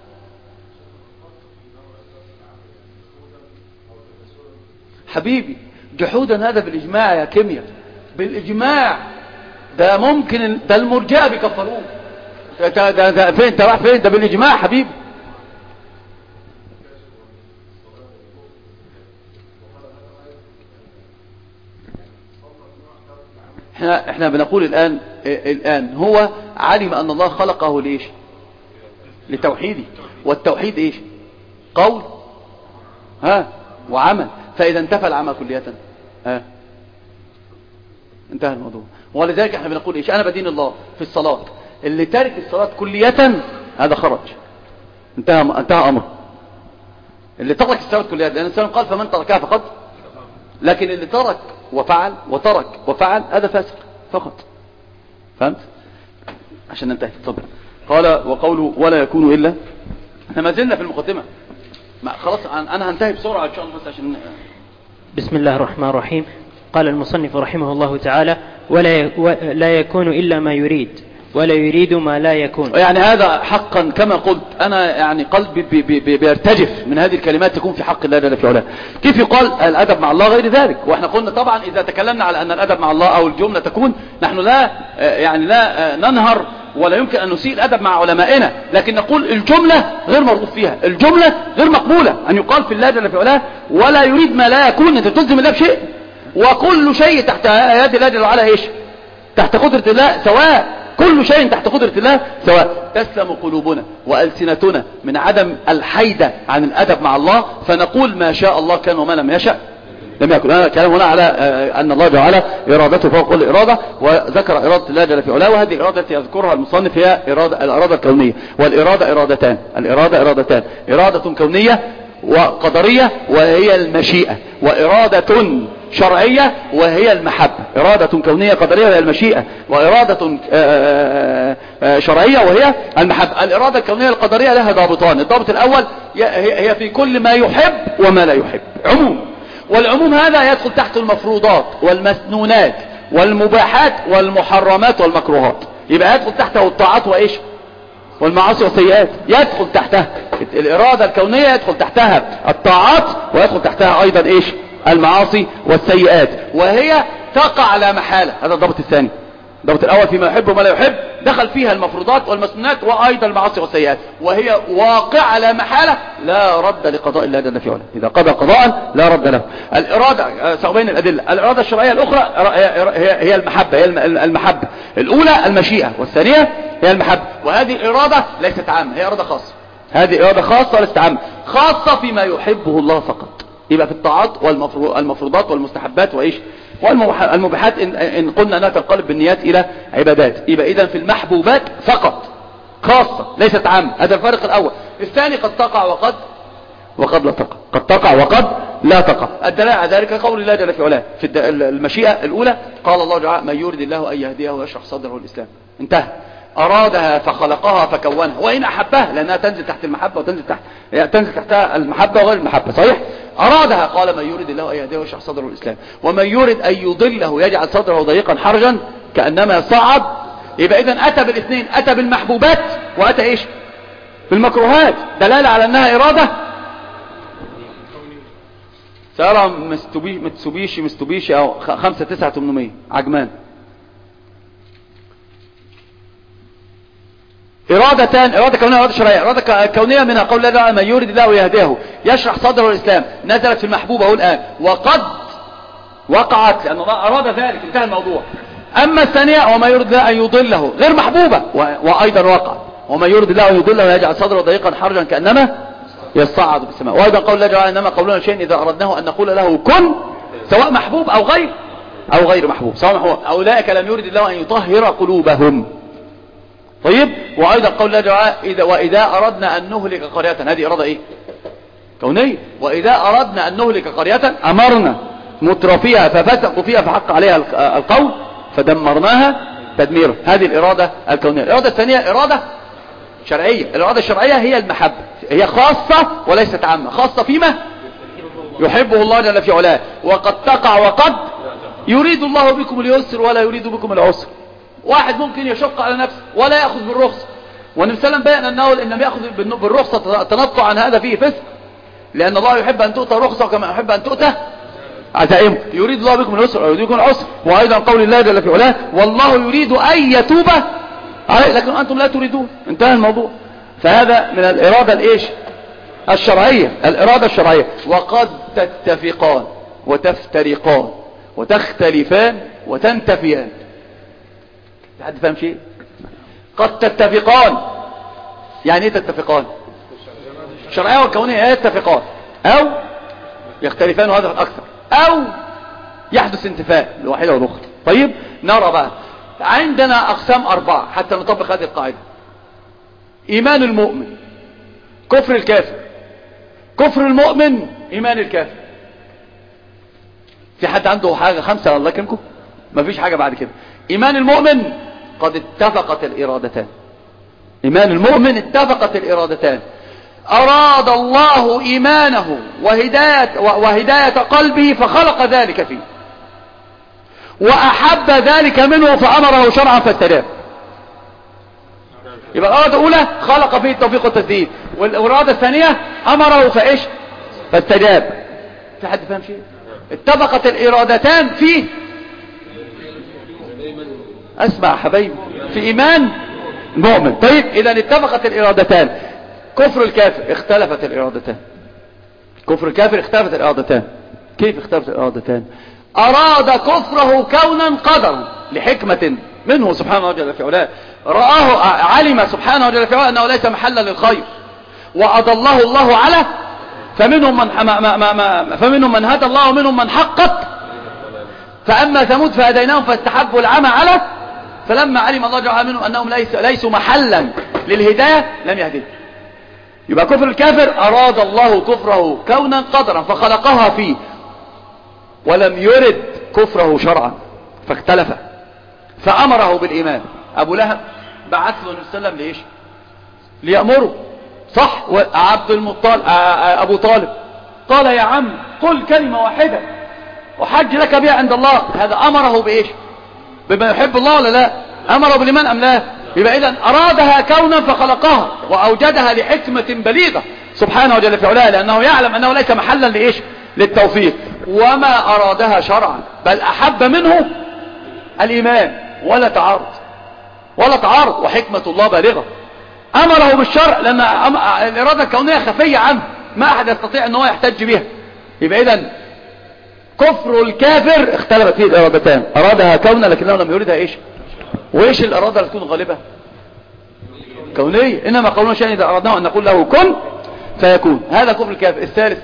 حبيبي جحودا هذا بالإجماع يا كيمياء، بالإجماع. ده ممكن ده المرجئة بيكفروه. ده فين؟ انت رايح فين؟ ده بالإجماع حبيبي. احنا بنقول الآن هو علم أن الله خلقه ليش؟ لتوحيده. والتوحيد ايش؟ قول وعمل. فإذا انتفى العمل كلية انتهى الموضوع. ولذلك احنا بنقول ايش؟ انا بدين الله في الصلاة. اللي تارك الصلاة كلية هذا خرج، انتهى امر. اللي ترك الصلاة كلية، لأن الإنسان قال فمن تركها فقط. لكن اللي ترك وفعل وترك وفعل هذا فاسق فقط. فهمت؟ عشان ننتهي. تفضل. قال وقوله ولا يكون إلا. احنا ما زلنا في المقدمة. خلاص انا هنتهي بسرعة ان شاء الله، بس عشان. بسم الله الرحمن الرحيم. قال المصنف رحمه الله تعالى لا يكون إلا ما يريد ولا يريد ما لا يكون. يعني هذا حقا كما قلت أنا، يعني قلبي بيرتجف من هذه الكلمات تكون في حق الله جل في علاه. كيف يقال الأدب مع الله غير ذلك؟ وإحنا قلنا طبعا إذا تكلمنا على أن الأدب مع الله أو الجملة تكون، نحن لا ننهر ولا يمكن أن نسيء الأدب مع علمائنا، لكن نقول الجملة غير مرغوب فيها، الجملة غير مقبولة أن يقال في الله جل في علاه ولا يريد ما لا يكون. أنت تلزم الله بشيء، وكل شيء تحت يد الله جل وعلا ايش؟ تحت قدرة الله سواء. كل شيء تحت قدرة الله سواء. تسلم قلوبنا وألسنتنا من عدم الحيدة عن الأدب مع الله، فنقول ما شاء الله كان وما لم يشاء لم يكن. هذا كلام هنا على أن الله جعل إرادته فوق كل إرادة، وذكر إرادة الله جل في علاه. وهذه الإرادة التي يذكرها المصنف هي الإرادة الكونية. والإرادة إرادتان، الإرادة إرادة كونية وقدرية وهي المشيئة، وإرادة شرعية وهي المحبة. إرادة كونية قدرية وهي المشيئة، وإرادة شرعية وهي المحبة. الإرادة الكونية القدرية لها ضابطان. الضابط الأول هي في كل ما يحب وما لا يحب، عموم. والعموم هذا يدخل تحت المفروضات والمسنونات والمباحات والمحرمات والمكروهات. يبقى يدخل تحته الطاعات وإيش؟ والمعاصي والسيئات. يدخل تحتها الإرادة الكونية، يدخل تحتها الطاعات، ويدخل تحتها أيضا إيش؟ المعاصي والسيئات، وهي تقع لا محالة. هذا الضابط الثاني. الضابط الأول فيما يحب وما لا يحب دخل فيها المفروضات والمسنونات وأيضا المعاصي والسيئات، وهي واقعة لا محالة لا رد لقضاء الله جل في علاه. إذا قضى قضاء لا رد له. الإرادة سأبين الأدلة. الإرادة الشرعية الأخرى هي المحبة، هي المحبة الأولى المشيئة، والثانية هي المحبة. وهذه الإرادة ليست عامة، هي إرادة خاصة. هذه إرادة خاصة ليست عامة، خاصة فيما يحبه الله فقط. يبقى في الطاعات والمفروضات والمستحبات وإيش والمباحات إن قلنا أنها تنقلب بالنيات إلى عبادات. يبقى إذن في المحبوبات فقط خاصة ليست عامة. هذا الفارق الأول. الثاني قد تقع وقد لا تقع، قد تقع وقد لا تقع. الدلالة على ذلك قول الله جل في علاه في المشيئة الأولى. قال الله تعالى من يريد الله أن يهديه ويشرح صدره الإسلام. انتهى. أرادها فخلقها فكونها، وإن أحبها لأنها تنزل تحت المحبة وتنزل تنزل تحتها المحبة وغير المحبة. صحيح. أرادها قال من يريد الله أن يهديه ويشرح صدره الإسلام، ومن يريد أن يضله يجعل صدره ضيقا حرجا كأنما صعد. يبقى إذن أتى بالاثنين، أتى بالمحبوبات وأتى إيش؟ بالمكروهات. دلالة على أنها إرادة سيارة مستوبيشي أو 59800 عجمان. إرادتان، إرادة كونية وإرادة شرعية. إرادة كونية منها قول الله من يريد الله يهديه يشرح صدره الإسلام، نزلت في المحبوبة هو الآن، وقد وقعت لأن الله أراد ذلك، انتهى الموضوع. أما الثانية وما يريد الله أن يضله غير محبوبة وأيضا وقع. ومن يرد الله أن يضله ويجعل صدره ضيقا حرجا كأنما يصعد في السماء. وأيضا قول الله تعالى إنما قولنا شيء إذا أردناه أن نقول له كن، سواء محبوب أو غير محبوب، سواء محبوب. أولئك لم يرد الله أن يطهر قلوبهم. طيب. وأيضا قول الله تعالى وإذا أردنا أن نهلك قرية، هذه إرادة إيه؟ كونية. وإذا أردنا أن نهلك قرية أمرنا مترفيها ففسقوا فيها فحق عليها القول فدمرناها تدميرا. هذه الإرادة الكونية. الإرادة الثانية إرادة شرعية. الإرادة الشرعية هي المحبة، هي خاصة وليست عامة. خاصة فيما يحبه الله جل في علاه. وقد تقع وقد يريد الله بكم اليسر ولا يريد بكم العسر. واحد ممكن يشق على نفسه ولا يأخذ بالرخصة، والنبي صلى الله عليه وسلم بيّن أنه إن لم يأخذ بالرخصة تنطع عن هذا فيه فسق، لأن الله يحب أن تؤتى رخصة كما يحب أن تؤتى عزائمه. يريد الله بكم اليسر ويريد بكم العسر. وأيضا قول الله جل في علاه والله يريد أن يتوب عليه لكن أنتم لا تريدون. انتهى الموضوع. فهذا من الإرادة الإيش؟ الشرعية. الإرادة الشرعية. وقد تتفقان وتفترقان وتختلفان وتنتفيان. حد فهم شيء؟ قد تتفقان يعني ايه تتفقان؟ الشرعية والكونية يتفقان أو يختلفان، وهذا أكثر، أو يحدث انتفاء الواحدة والأخرى. طيب نرى بقى عندنا أقسام 4 حتى نطبق هذه القاعدة. إيمان المؤمن، كفر الكافر. كفر المؤمن، إيمان الكافر. في حد عنده حاجة 5 الله يكرمكم؟ ما فيش حاجة بعد كده. إيمان المؤمن قد اتفقت الإرادتان. إيمان المؤمن اتفقت الإرادتان. أراد الله إيمانه وهداية قلبه فخلق ذلك فيه، وأحب ذلك منه فأمره شرعا فاستجاب. يبقى الإرادة الأولى خلق فيه التوفيق والتسديد، والإرادة الثانية أمره فإيش؟ فاستجاب. في حد فهم شيء؟ اتفقت الإرادتان فيه، اسمع حبيبي، في إيمان المؤمن. طيب إذا اتفقت الإرادتان. كفر الكافر اختلفت الإرادتان. كفر الكافر اختلفت الإرادتان. كيف اختلفت الإرادتان؟ أراد كفره كونا قدرا لحكمة منه سبحانه وتعالى في علاه. رآه علم سبحانه وتعالى في علاه أنه ليس محلا للخير، وأضله الله على فمنهم من هدى الله ومنهم من حقت. فأما ثمود فهديناهم فاستحبوا العمى على، فلما علم الله جل منهم أنهم ليسوا محلا للهداية لم يهديه. يبقى كفر الكافر أراد الله كفره كونا قدرا فخلقها فيه، ولم يرد كفره شرعا فاختلف فأمره بالإيمان. أبو لهب بعث له النبي صلى الله عليه وسلم لإيش؟ ليأمره، صح؟ وعبد المطلب أبو طالب قال يا عم قل كلمة واحدة وحج لك بها عند الله. هذا أمره بإيش؟ بما يحب الله ولا لا؟ أمره بالإيمان أم لا؟ يبقى إذن أرادها كونا فخلقها وأوجدها لحكمة بليغة سبحانه وجل في علاه، لأنه يعلم أنه ليس محلا لإيش؟ للتوفيق. وما أرادها شرعا بل أحب منه الإيمان، ولا تعارض وحكمة الله بالغة. أمره بالشرع لأن الإرادة الكونية خفية عنه، ما أحد يستطيع أنه يحتج بها. يبقى إذن كفر الكافر اختلفت فيه الإرادتان، أرادها كونا لكنه لم يريدها إيش؟ وإيش الإرادة اللي تكون غالبة؟ كونية. إنما قولنا شيئا إذا أردناه أن نقول له كن فيكون. هذا كفر الكافر. الثالث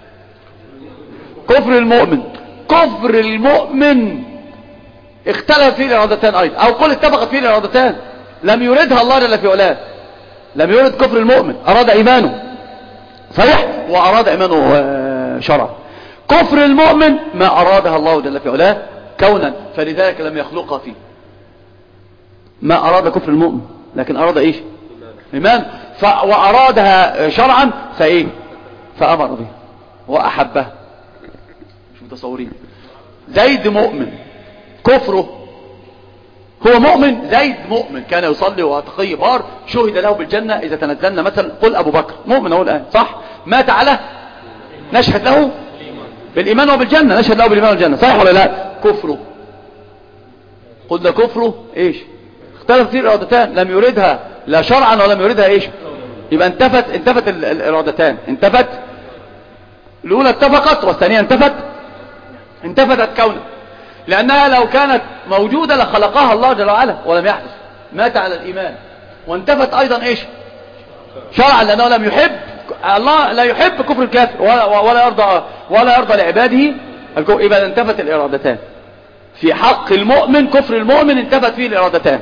كفر المؤمن. كفر المؤمن اختلف فيه الإرادتان أيضا، أو قل اتفقت فيه الإرادتان، لم يردها الله جل في علاه. لم يرد كفر المؤمن، أراد إيمانه صحيح وأراد إيمانه شرعا. كفر المؤمن ما أرادها الله جل في علاه كونا، فلذلك لم يخلقها فيه. ما أراد كفر المؤمن لكن أراد إيش؟ إيمان. وأرادها شرعا فإيه؟ فأمر به وأحبه. مش متصورين. زيد مؤمن، كفره هو مؤمن. زيد مؤمن كان يصلي وتقي بار، شهد له بالجنة إذا تنزلنا مثلا. قل أبو بكر مؤمن هو الآن صح؟ مات على نشهد له بالإيمان وبالجنة، نشهد له بالإيمان والجنة صحيح ولا لا؟ كفره قلنا كفره إيش؟ اختلف فيه الإرادتان، لم يردها لا شرعا ولم يردها إيش؟ يبقى انتفت الإرادتان. انتفت الأولى اتفقت والثانية انتفتت كونا، لأنها لو كانت موجودة لخلقها الله جل وعلا ولم يحدث. مات على الإيمان وانتفت أيضا إيش شرعا، لأنه لم يحب الله، لا يحب كفر الكافر ولا يرضى لعباده الكفر. إذا انتفت الإرادتان في حق المؤمن، كفر المؤمن انتفت فيه الإرادتان.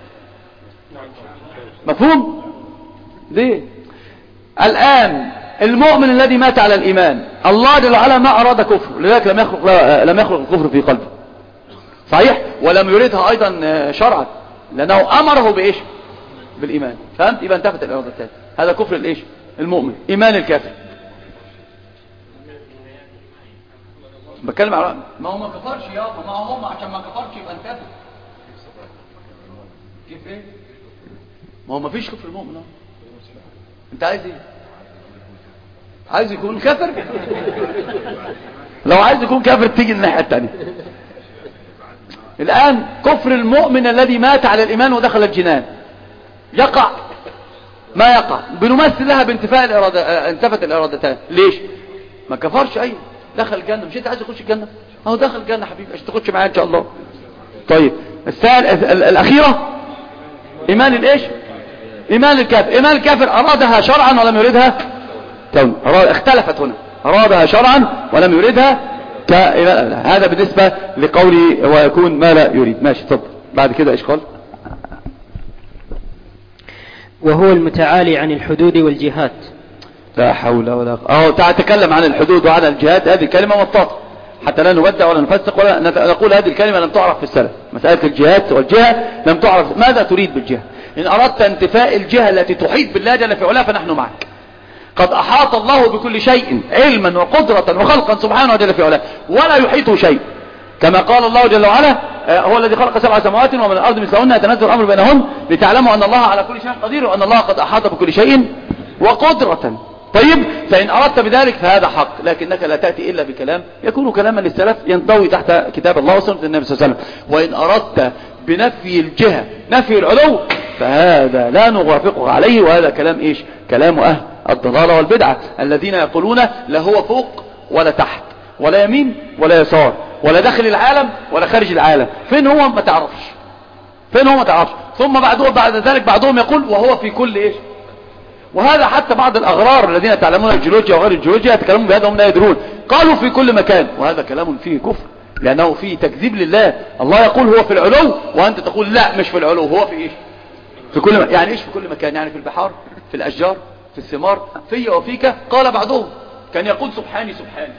مفهوم دي؟ الآن المؤمن الذي مات على الإيمان، الله جل وعلا ما أراد كفر، لذلك لم يخلق الكفر في قلبه، صحيح، ولم يريدها أيضا شرعا، لأنه أمره بإيش؟ بالإيمان. فهمت؟ يبقى انتفت الإرادتان. هذا كفر الإيش؟ المؤمن. إيمان الكافر بتكلم على ما هو ما كفرش يا ما هو عشان ما كفرش يبقى انتفت. كيف ايه؟ ما هو ما فيش كفر المؤمن. انت عايز ايه؟ عايز يكون كافر؟ لو عايز يكون كافر تيجي الناحية التانية. الآن كفر المؤمن الذي مات على الإيمان ودخل الجنان يقع ما يقع، بنمثل لها بانتفاء الإرادة، انتفت الإرادتان. ليش؟ ما كفرش، أي دخل الجنة. مش انت عايز تخش الجنة؟ اهو دخل الجنة حبيبي، عشان تخش معايا ان شاء الله. طيب الأخيرة إيمان الإيش؟ إيمان الكافر. إيمان الكافر أرادها شرعا ولم يريدها كون، اختلفت هنا، أرادها شرعا ولم يريدها هذا بالنسبة لقولي ويكون ما لا يريد. ماشي، تفضل. بعد كده ايش قال؟ وهو المتعالي عن الحدود والجهات. لا حول ولا قوة. تعال تكلم عن الحدود وعن الجهات، هذه كلمة مطاطة حتى لا نبدع ولا نفسق ولا نقول هذه الكلمة لم تعرف في السلف. مسألة الجهات والجهة لم تعرف. ماذا تريد بالجهة؟ إن أردت انتفاء الجهة التي تحيط بالله جل في علاه فنحن معك. قد أحاط الله بكل شيء علما وقدرة وخلقا سبحانه جل في علاه، ولا يحيطه شيء، كما قال الله جل وعلا هو الذي خلق 7 سماوات ومن الأرض مثلهن يتنزل الأمر بينهن لتعلموا أن الله على كل شيء قدير وأن الله قد أحاط بكل شيء وقدرة. طيب، فإن أردت بذلك فهذا حق، لكنك لا تأتي إلا بكلام يكون كلاما للسلف ينضوي تحت كتاب الله وسنة النبي صلى الله عليه وسلم. وإن أردت بنفي الجهة نفي العلو فهذا لا نوافقه عليه، وهذا كلام إيش؟ كلام أهل الضلالة والبدعة الذين يقولون لا هو فوق ولا تحت ولا يمين ولا يسار ولا داخل العالم ولا خارج العالم. فين هو؟ ما تعرفش. فين هو؟ ما تعرفش. ثم بعد ذلك بعضهم يقول وهو في كل إيش؟ وهذا حتى بعض الأغرار الذين يتعلمون الجيولوجيا وغير الجيولوجيا يتكلمون بهذا وهم لا يدرون، قالوا في كل مكان، وهذا كلام فيه كفر، لأنه فيه تكذيب لله. الله يقول هو في العلو وأنت تقول لا مش في العلو، هو في إيش؟ في كل مكان. يعني إيش في كل مكان؟ يعني في البحار، في الأشجار، في الثمار، في وفيك. قال بعضهم كان يقول سبحاني سبحاني،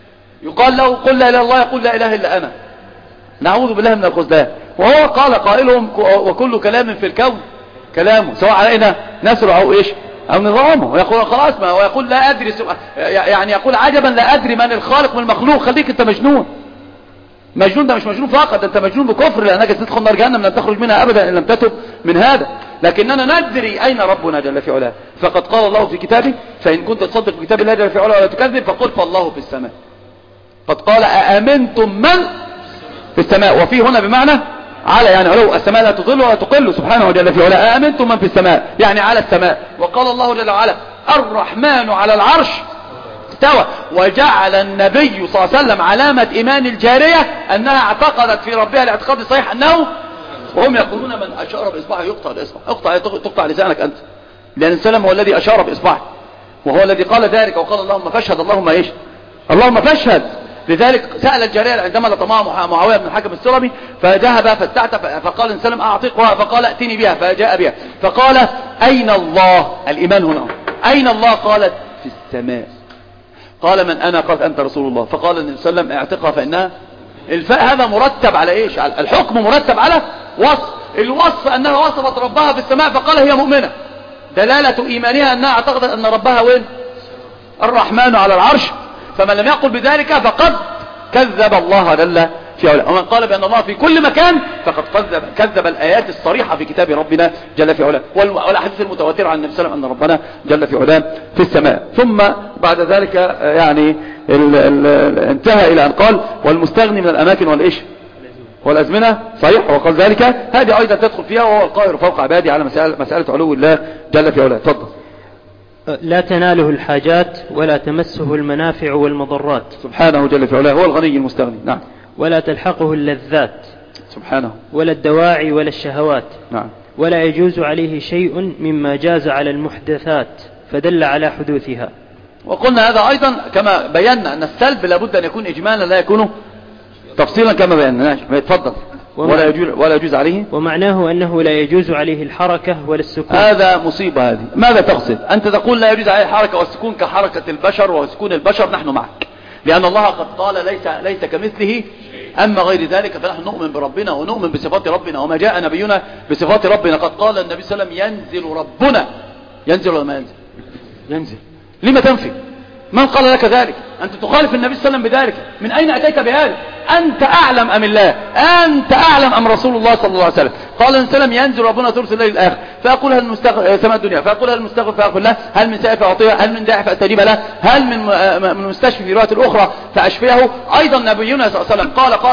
يقال له قل لا إله إلا الله، يقول لا إله إلا أنا، نعوذ بالله من الخذلان. وهو قال قائلهم وكل كلام في الكون كلامه سواء علينا نسر أو إيش أو نظامه، ويقول خلاص ما ويقول لا أدري يعني يقول عجبا لا أدري من الخالق من المخلوق. خليك أنت مجنون. مجنون ده مش مجنون فقط، أنت مجنون بكفر، لأنك تدخل نار جهنم لن تخرج منها أبدا إن لم تتب من هذا. لكننا ندري أين ربنا جل في علاه، فقد قال الله في كتابه فإن كنت تصدق بكتاب الله جل في علاه ولا تكذب فقل فالله في السماء. قد قال أأمنتم من في السماء، وفي هنا بمعنى على، يعني علو، السماء لا تضل ولا تقل سبحانه جل في علاه. أأمنتم من في السماء يعني على السماء. وقال الله جل وعلا الرحمن على العرش استوى، وجعل النبي صلى الله عليه وسلم علامة إيمان الجارية أنها اعتقدت في ربها الاعتقاد الصحيح أنه، وهم يقولون من أشار بإصبعه يقطع الإصبع، تقطع لسانك أنت، لأن السلام هو الذي أشار بإصبعه وهو الذي قال ذلك، وقال اللهم فاشهد، اللهم إيش؟ اللهم فاشهد. لذلك سأل الجارية عندما لطمها معاوية بن الحكم السلمي فذهب فاستعتف فقال إن سلم أعطيقها، فقال ائتني بها، فجاء بها فقال أين الله؟ الإيمان هنا أين الله؟ قالت في السماء. قال من أنا؟ قالت أنت رسول الله. فقال النبي صلى الله عليه وسلم اعتقها فإنها الفاء. هذا مرتب على إيش؟ الحكم مرتب على وصف. الوصف أنها وصفت ربها في السماء فقال هي مؤمنة، دلالة إيمانها أنها اعتقدت أن ربها وين؟ الرحمن على العرش. فمن لم يقل بذلك فقد كذب الله جل في علاه. ومن قال بأن الله في كل مكان فقد كذب الآيات الصريحة في كتاب ربنا جل في علاه والأحاديث المتواترة عن النبي صلى الله عليه وسلم أن ربنا جل في علاه في السماء. ثم بعد ذلك يعني انتهى إلى أن قال والمستغني من الأماكن والإيش والأزمنة، صحيح، وقال ذلك هذه أيضا تدخل فيها، وهو القاهر فوق عباده على مسألة علو الله جل في علاه. تفضل. لا تناله الحاجات ولا تمسه المنافع والمضرات سبحانه جل في علاه، هو الغني المستغني. نعم. ولا تلحقه اللذات سبحانه، ولا الدواعي ولا الشهوات. نعم. ولا يجوز عليه شيء مما جاز على المحدثات فدل على حدوثها. وقلنا هذا أيضا كما بينا أن السلب لابد أن يكون إجمالا لا يكون تفصيلا كما بينا. يتفضل. ولا يجوز عليه، ومعناه أنه لا يجوز عليه الحركة ولا السكون. هذا مصيبة. هذه ماذا تقصد؟ أنت تقول لا يجوز عليه الحركة والسكون كحركة البشر وسكون البشر، نحن معك، لأن الله قد قال ليس كمثله. أما غير ذلك فنحن نؤمن بربنا ونؤمن بصفات ربنا، وما جاء نبينا بصفات ربنا. قد قال النبي صلى الله عليه وسلم ينزل ربنا. ينزل ولا ما ينزل؟ ينزل. لما تنفي؟ من قال لك ذلك؟ أنت تخالف النبي صلى الله عليه وسلم بذلك. من أين أتيت بهذا؟ أنت أعلم أم الله؟ أنت أعلم أم رسول الله صلى الله عليه وسلم؟ قال النبي صلى الله عليه وسلم ينزل ربنا ثلث الليل الآخر، فأقول هل المستغفر سماء الدنيا، فأقول هل المستغفر فأقول له، هل من سائل فأعطيه، هل من داعي فأستجيب له، هل من مستشفي في رواية الأخرى فأشفيه. أيضا نبينا صلى الله عليه وسلم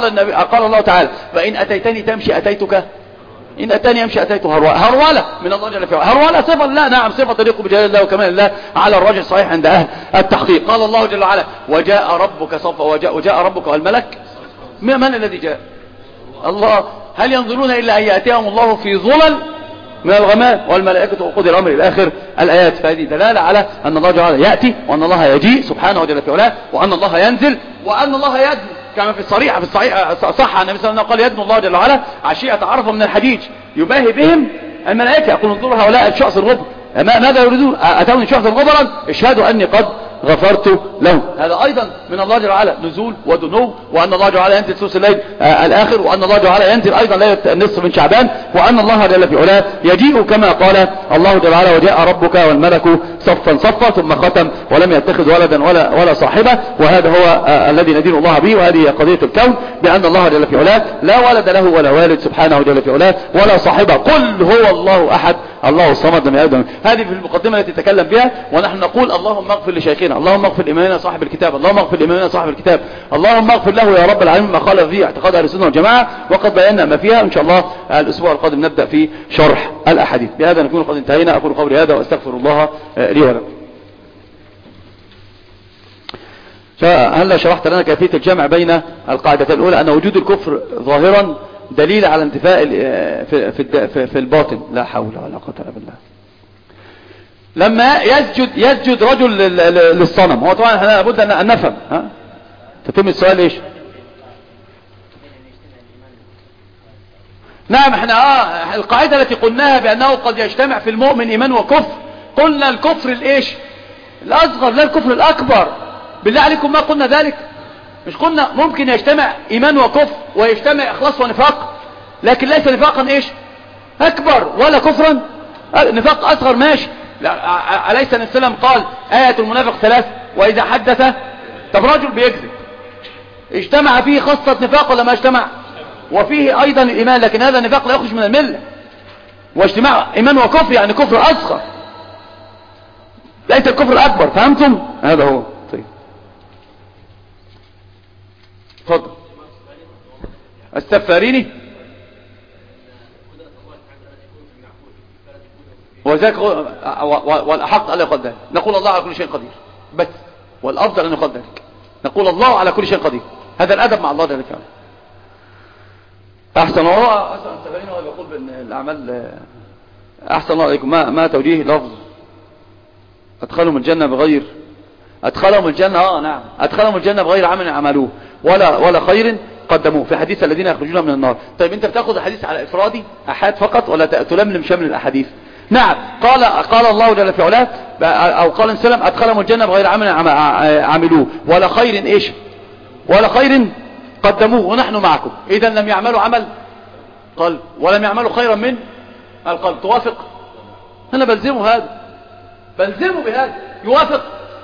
قال الله تعالى فإن أتيتني تمشي أتيتك، إن أتاني يمشي أتيته هرولة من الله جل وعلا. هرولة صفة؟ لا، نعم صفة تليق بجلال الله وكمال الله على الرجل الصحيح عند أهل التحقيق. قال الله جل وعلا وجاء ربك صفا، وجاء ربك والملك. من الذي جاء؟ الله. هل ينظرون إلا أن يأتيهم الله في ظلل من الغمام والملائكة وقضي الأمر إلى آخر الآيات. فهذه دلالة على أن الله جل وعلا يأتي، وأن الله يجيء سبحانه جل وعلا، وأن الله ينزل، وأن الله يدنو كما في الصحيح صح النبي صلى الله عليه وسلم قال يدنو الله جل وعلا عشية عرفة من الحديج يباهي بهم الملائكة، يقول انظروا هؤلاء الشخص الغبر ماذا يريدون؟ أتوني شخصا غبرا اشهدوا أني قد غفرت له. هذا أيضا من الله جل وعلا نزول ودنو، وأن الله جل وعلا ينزل ثلث الليل الآخر، وأن الله جل وعلا ينزل أيضا ليلة النصف من شعبان، وأن الله جل وعلا يجيء كما قال الله جل وعلا وجاء ربك والملك صفا صفا، ثم ختم ولم يتخذ ولدا ولا صاحبة. وهذا هو الذي ندين الله به، وهذه قضية الكون، بأن الله جل وعلا لا ولد له ولا والد سبحانه جل وعلا ولا صاحبة. قل هو الله أحد الله الصمد لم يلد. هذه في المقدمة التي تكلم بها، ونحن نقول اللهم اغفر لشيخنا، اللهم اغفر لإمامنا صاحب الكتاب، اللهم اغفر لإمامنا صاحب الكتاب، اللهم اغفر له يا رب العالمين ما خالف فيه اعتقاد أهل السنة والجماعة، وقد بينا ما فيها. إن شاء الله الأسبوع القادم نبدأ في شرح الأحاديث. بهذا نكون قد انتهينا. أقول قولي هذا وأستغفر الله لي ولكم. هل شرحت لنا كيفية الجمع بين القاعدة الأولى أن وجود الكفر ظاهرا دليل على انتفاء في الباطن؟ لا حول ولا قوة إلا بالله. لما يسجد رجل للصنم، هو طبعا احنا لابد ان نفهم. تتم السؤال ايش؟ نعم احنا القاعدة التي قلناها بأنه قد يجتمع في المؤمن إيمان وكفر، قلنا الكفر الايش؟ الأصغر لا الكفر الأكبر. بالله عليكم ما قلنا ذلك؟ مش قلنا ممكن يجتمع إيمان وكفر ويجتمع إخلاص ونفاق، لكن ليس نفاقا ايش؟ أكبر ولا كفرا. نفاق أصغر ماشي. أليس النبي صلى الله عليه وسلم قال آية المنافق 3 وإذا حدث؟ طب رجل بيكذب اجتمع فيه خاصة نفاق ولا ما اجتمع؟ وفيه أيضا الإيمان، لكن هذا النفاق لا يخرج من الملة. واجتماع إيمان وكفر يعني كفر أصغر ليس الكفر الأكبر. فهمتم؟ هذا هو. طيب تفضل. السفاريني وذلك والأحق ألا يقال ذلك. نقول الله على كل شيء قدير بس، والأفضل أن يقال ذلك. نقول الله على كل شيء قدير، هذا الأدب مع الله جل وعلا. أحسن الله. السفارين هو يقول بأن الأعمال أحسن الله عليكم. ما توجيه لفظ أدخلهم الجنة بغير نعم أدخلهم الجنة بغير عمل عملوه ولا خير قدموه، في حديث الذين يخرجون من النار. طيب انت بتاخذ الحديث على افرادي احاد فقط ولا تلملم شمل الاحاديث؟ نعم قال الله جل وعلا او قال السلام ادخلهم الجنة بغير عمل عملوه ولا خير ايش؟ ولا خير قدموه، ونحن معكم. اذا لم يعملوا عمل قلب ولم يعملوا خيرا من القلب. توافق؟ انا بلزمه هذا، بلزمه بهذا. يوافق؟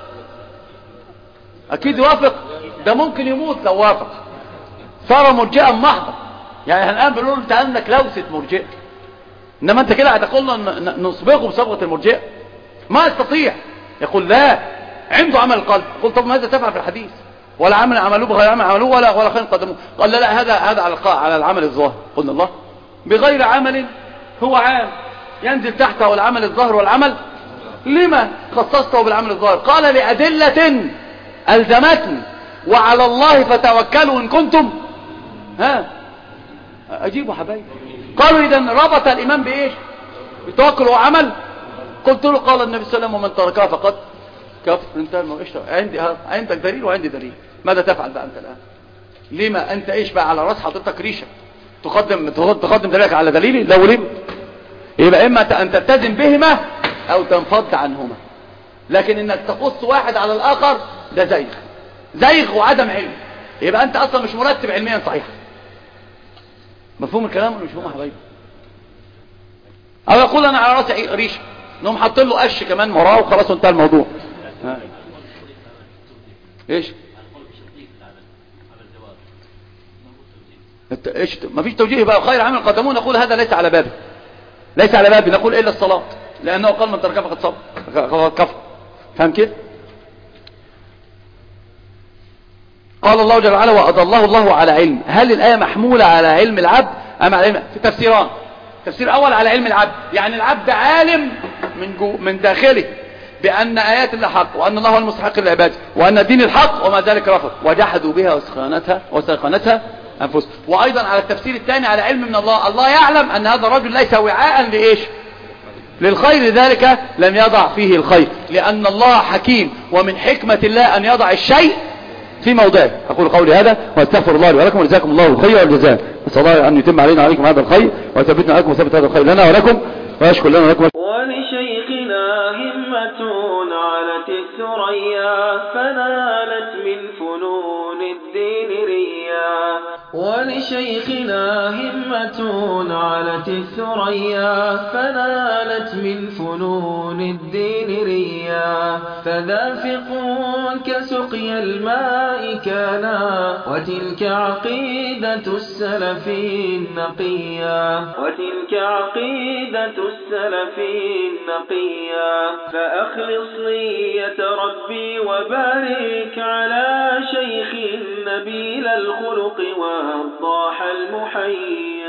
اكيد يوافق. ده ممكن يموت لو وافق، صار مرجئا محضا. يعني الآن بنقول انت عندك لوثة مرجئ، انما انت كده هتقول نصبغه بصبغة المرجئ ما يستطيع. يقول لا عنده عمل القلب. قل طب ماذا تفعل في الحديث؟ ولا عمل عملوه بغير عمل عملوه ولا خير قدموه. قال لا هذا على العمل الظاهر. قلنا الله بغير عمل هو عام ينزل تحته العمل الظاهر والعمل. لما خصصته بالعمل الظاهر؟ قال لأدلة ألزمتني وعلى الله فتوكلوا إن كنتم أجيبوا حبايب. قالوا إذا ربط الإيمان بإيش؟ بتوكل وعمل. قلت له قال النبي صلى الله عليه وسلم ومن تركها فقد كفر. انت عندك دليل وعندي دليل، ماذا تفعل بقى انت الآن؟ لما انت ايش بقى على راس حضرتك ريشه تقدم دليلك على دليلي؟ لو لم يبقى اما ان تلتزم بهما او تنفض عنهما، لكن انك تقص واحد على الاخر ده زيغ وعدم علم، يبقى انت اصلا مش مرتب علميا صحيح. مفهوم الكلام ولا مش مفهوم يا حبايبي؟ او يقول انا على راسي ريشه، انهم حاطين له قش كمان وراه وخلاص انتهى الموضوع. ايش ايش مفيش توجيه بقى. خير عمل قدمون نقول هذا ليس على بابي نقول الا الصلاه، لانه قال من تركها فقد كفر. فهم كده؟ قال الله جل وعلا واضله الله على علم. هل الايه محموله على علم العبد ام على علم؟ في تفسيران. تفسير اول على علم العبد، يعني العبد عالم من داخله بان ايات الله حق، وان الله هو المستحق للعباده، وان الدين الحق، وما ذلك رفض وجحدوا بها واستيقنتها انفسهم. وايضا على التفسير الثاني على علم من الله يعلم ان هذا الرجل ليس وعاء لايش؟ للخير، لذلك لم يضع فيه الخير، لان الله حكيم، ومن حكمه الله ان يضع الشيء في موضعه. أقول قولي هذا وأستغفر الله لي ولكم وجزاكم الله الخير والجزاء. نسأل الله أن يتم علينا وعليكم هذا الخير ويثبتنا عليكم وثبت هذا الخير لنا ولكم ويشكر لنا ولكم. ولشيخنا همة علت الثريا فنالت من فنون الدين ريا. ولشيخنا همة علت الثريا فنالت من فنون الدين ريا. فذافق كسقي الماء كانا وتلك عقيدة السلف النقيا. فأخلص نية ربي وبارك على شيخ نبيل الخلق وضاح المحيا.